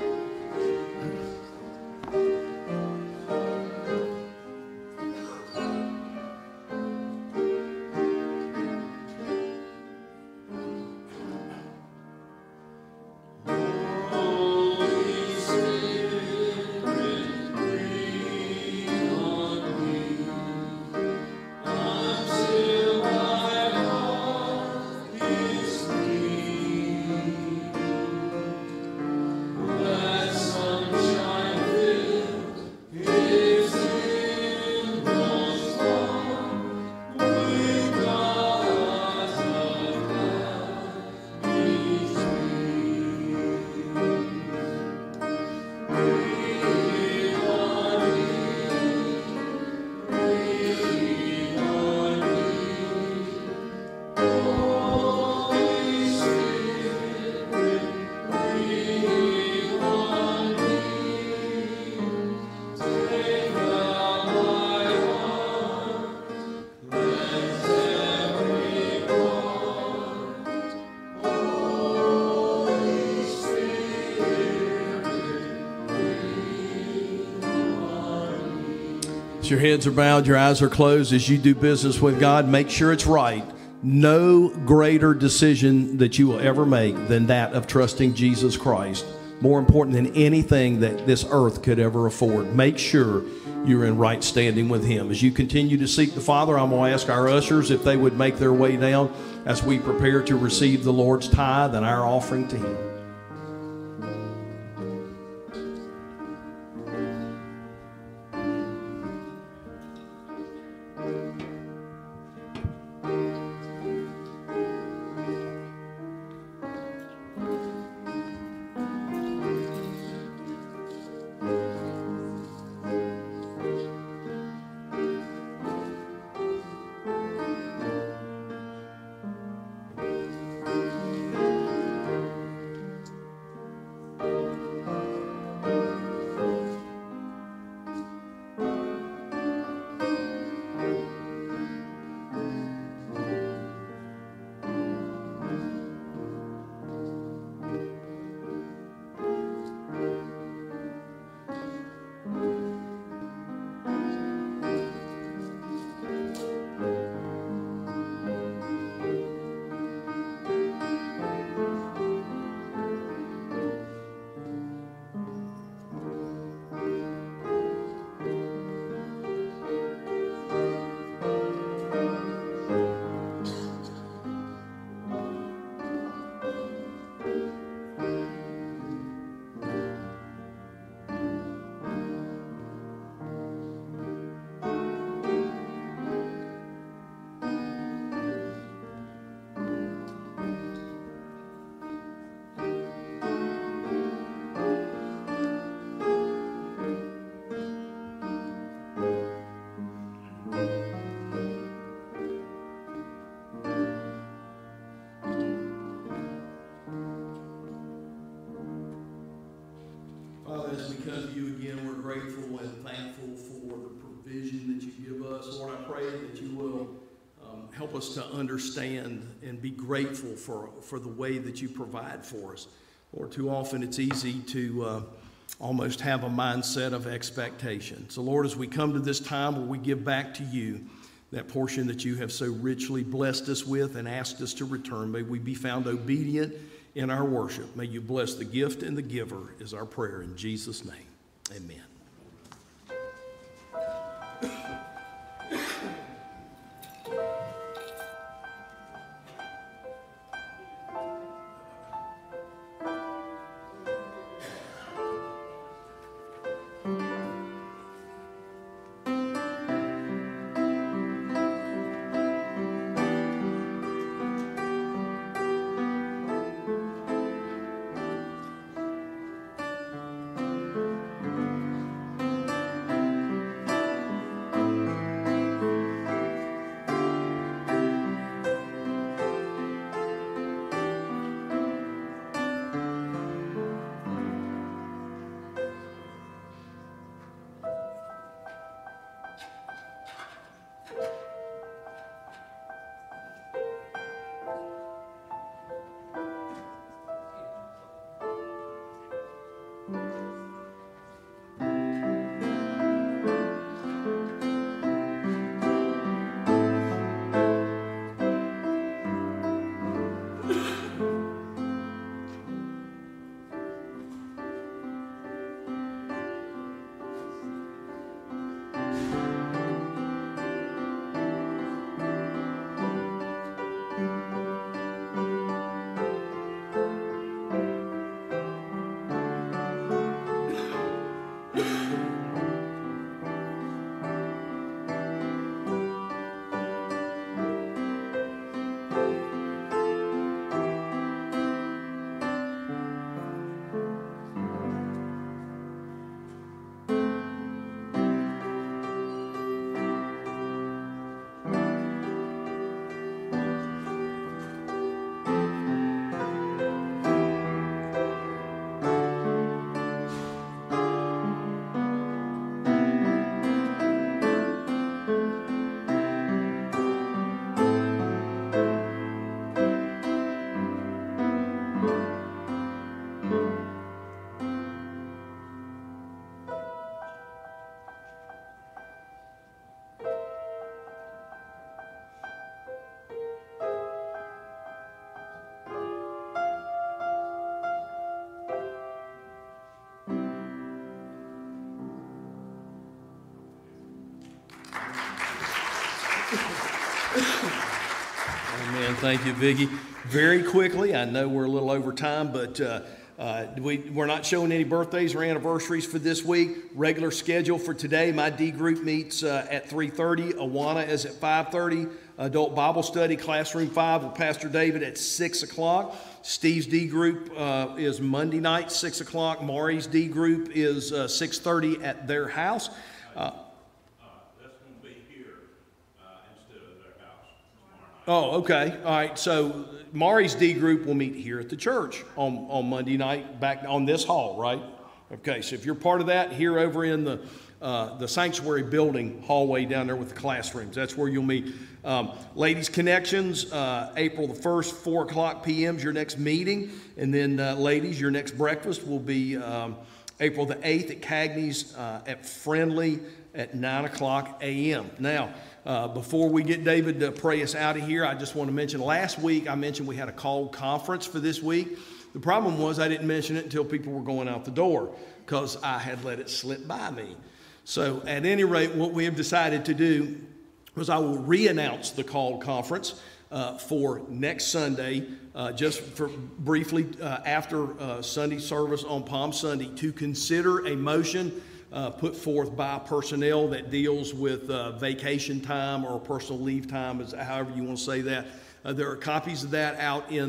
Your heads are bowed, your eyes are closed as you do business with God. Make sure it's right. No greater decision that you will ever make than that of trusting Jesus Christ. More important than anything that this earth could ever afford. Make sure you're in right standing with him. As you continue to seek the Father, I'm going to ask our ushers if they would make their way down as we prepare to receive the Lord's tithe and our offering to him. as we come to you again, we're grateful and thankful for the provision that you give us. Lord, I pray that you will um, help us to understand and be grateful for, for the way that you provide for us. Lord, too often it's easy to uh, almost have a mindset of expectation. So, Lord, as we come to this time where we give back to you that portion that you have so richly blessed us with and asked us to return, may we be found obedient in our worship. May you bless the gift and the giver is our prayer in Jesus' name. Amen. Amen. Thank you, Viggy. Very quickly, I know we're a little over time, but uh, uh, we, we're not showing any birthdays or anniversaries for this week. Regular schedule for today, my D group meets uh, at three thirty. Awana is at five thirty. Adult Bible Study, Classroom five with Pastor David at six o'clock. Steve's D group uh, is Monday night, six o'clock. Mari's D group is uh, six thirty at their house. Uh, Oh, okay. All right. So Mari's D group will meet here at the church on, on Monday night, back on this hall, right? Okay. So if you're part of that, here over in the uh, the sanctuary building hallway down there with the classrooms, that's where you'll meet. Um, Ladies Connections, uh, April the first, four o'clock p m is your next meeting. And then uh, ladies, your next breakfast will be um, April the eighth at Cagney's uh, at Friendly at nine o'clock a m Now, Uh, before we get David to pray us out of here, I just want to mention, last week I mentioned we had a called conference for this week. The problem was I didn't mention it until people were going out the door because I had let it slip by me. So at any rate, what we have decided to do was I will re-announce the called conference uh, for next Sunday, uh, just for briefly uh, after uh, Sunday service on Palm Sunday, to consider a motion Uh, put forth by personnel that deals with uh, vacation time or personal leave time, is however you want to say that. Uh, there are copies of that out in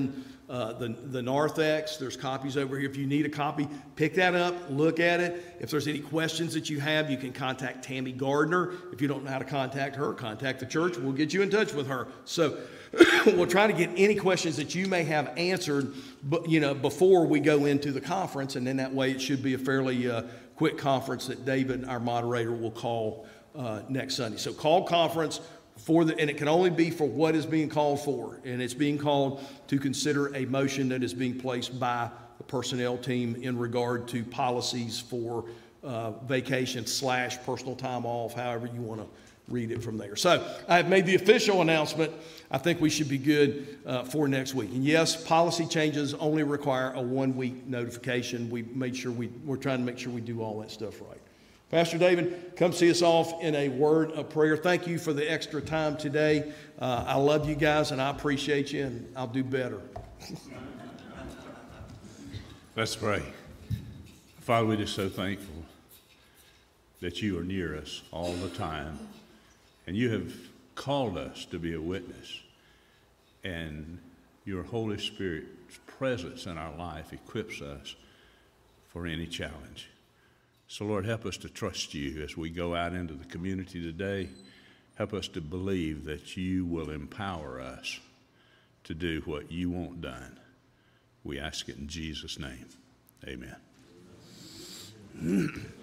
uh, the, the narthex. There's copies over here. If you need a copy, pick that up, look at it. If there's any questions that you have, you can contact Tammy Gardner. If you don't know how to contact her, contact the church. We'll get you in touch with her. So we'll try to get any questions that you may have answered, but, you know, before we go into the conference, and then that way it should be a fairly uh, quick conference that David, our moderator, will call uh, next Sunday. So call conference. For the, and it can only be for what is being called for. And it's being called to consider a motion that is being placed by the personnel team in regard to policies for uh, vacation slash personal time off, however you want to read it from there. So I have made the official announcement. I think we should be good uh, for next week. And yes, policy changes only require a one-week notification. We made sure we, we're trying to make sure we do all that stuff right. Pastor David, come see us off in a word of prayer. Thank you for the extra time today. Uh, I love you guys, and I appreciate you, and I'll do better. Let's pray. Father, we're just so thankful that you are near us all the time, and you have called us to be a witness, and your Holy Spirit's presence in our life equips us for any challenge. So, Lord, help us to trust you as we go out into the community today. Help us to believe that you will empower us to do what you want done. We ask it in Jesus' name. Amen.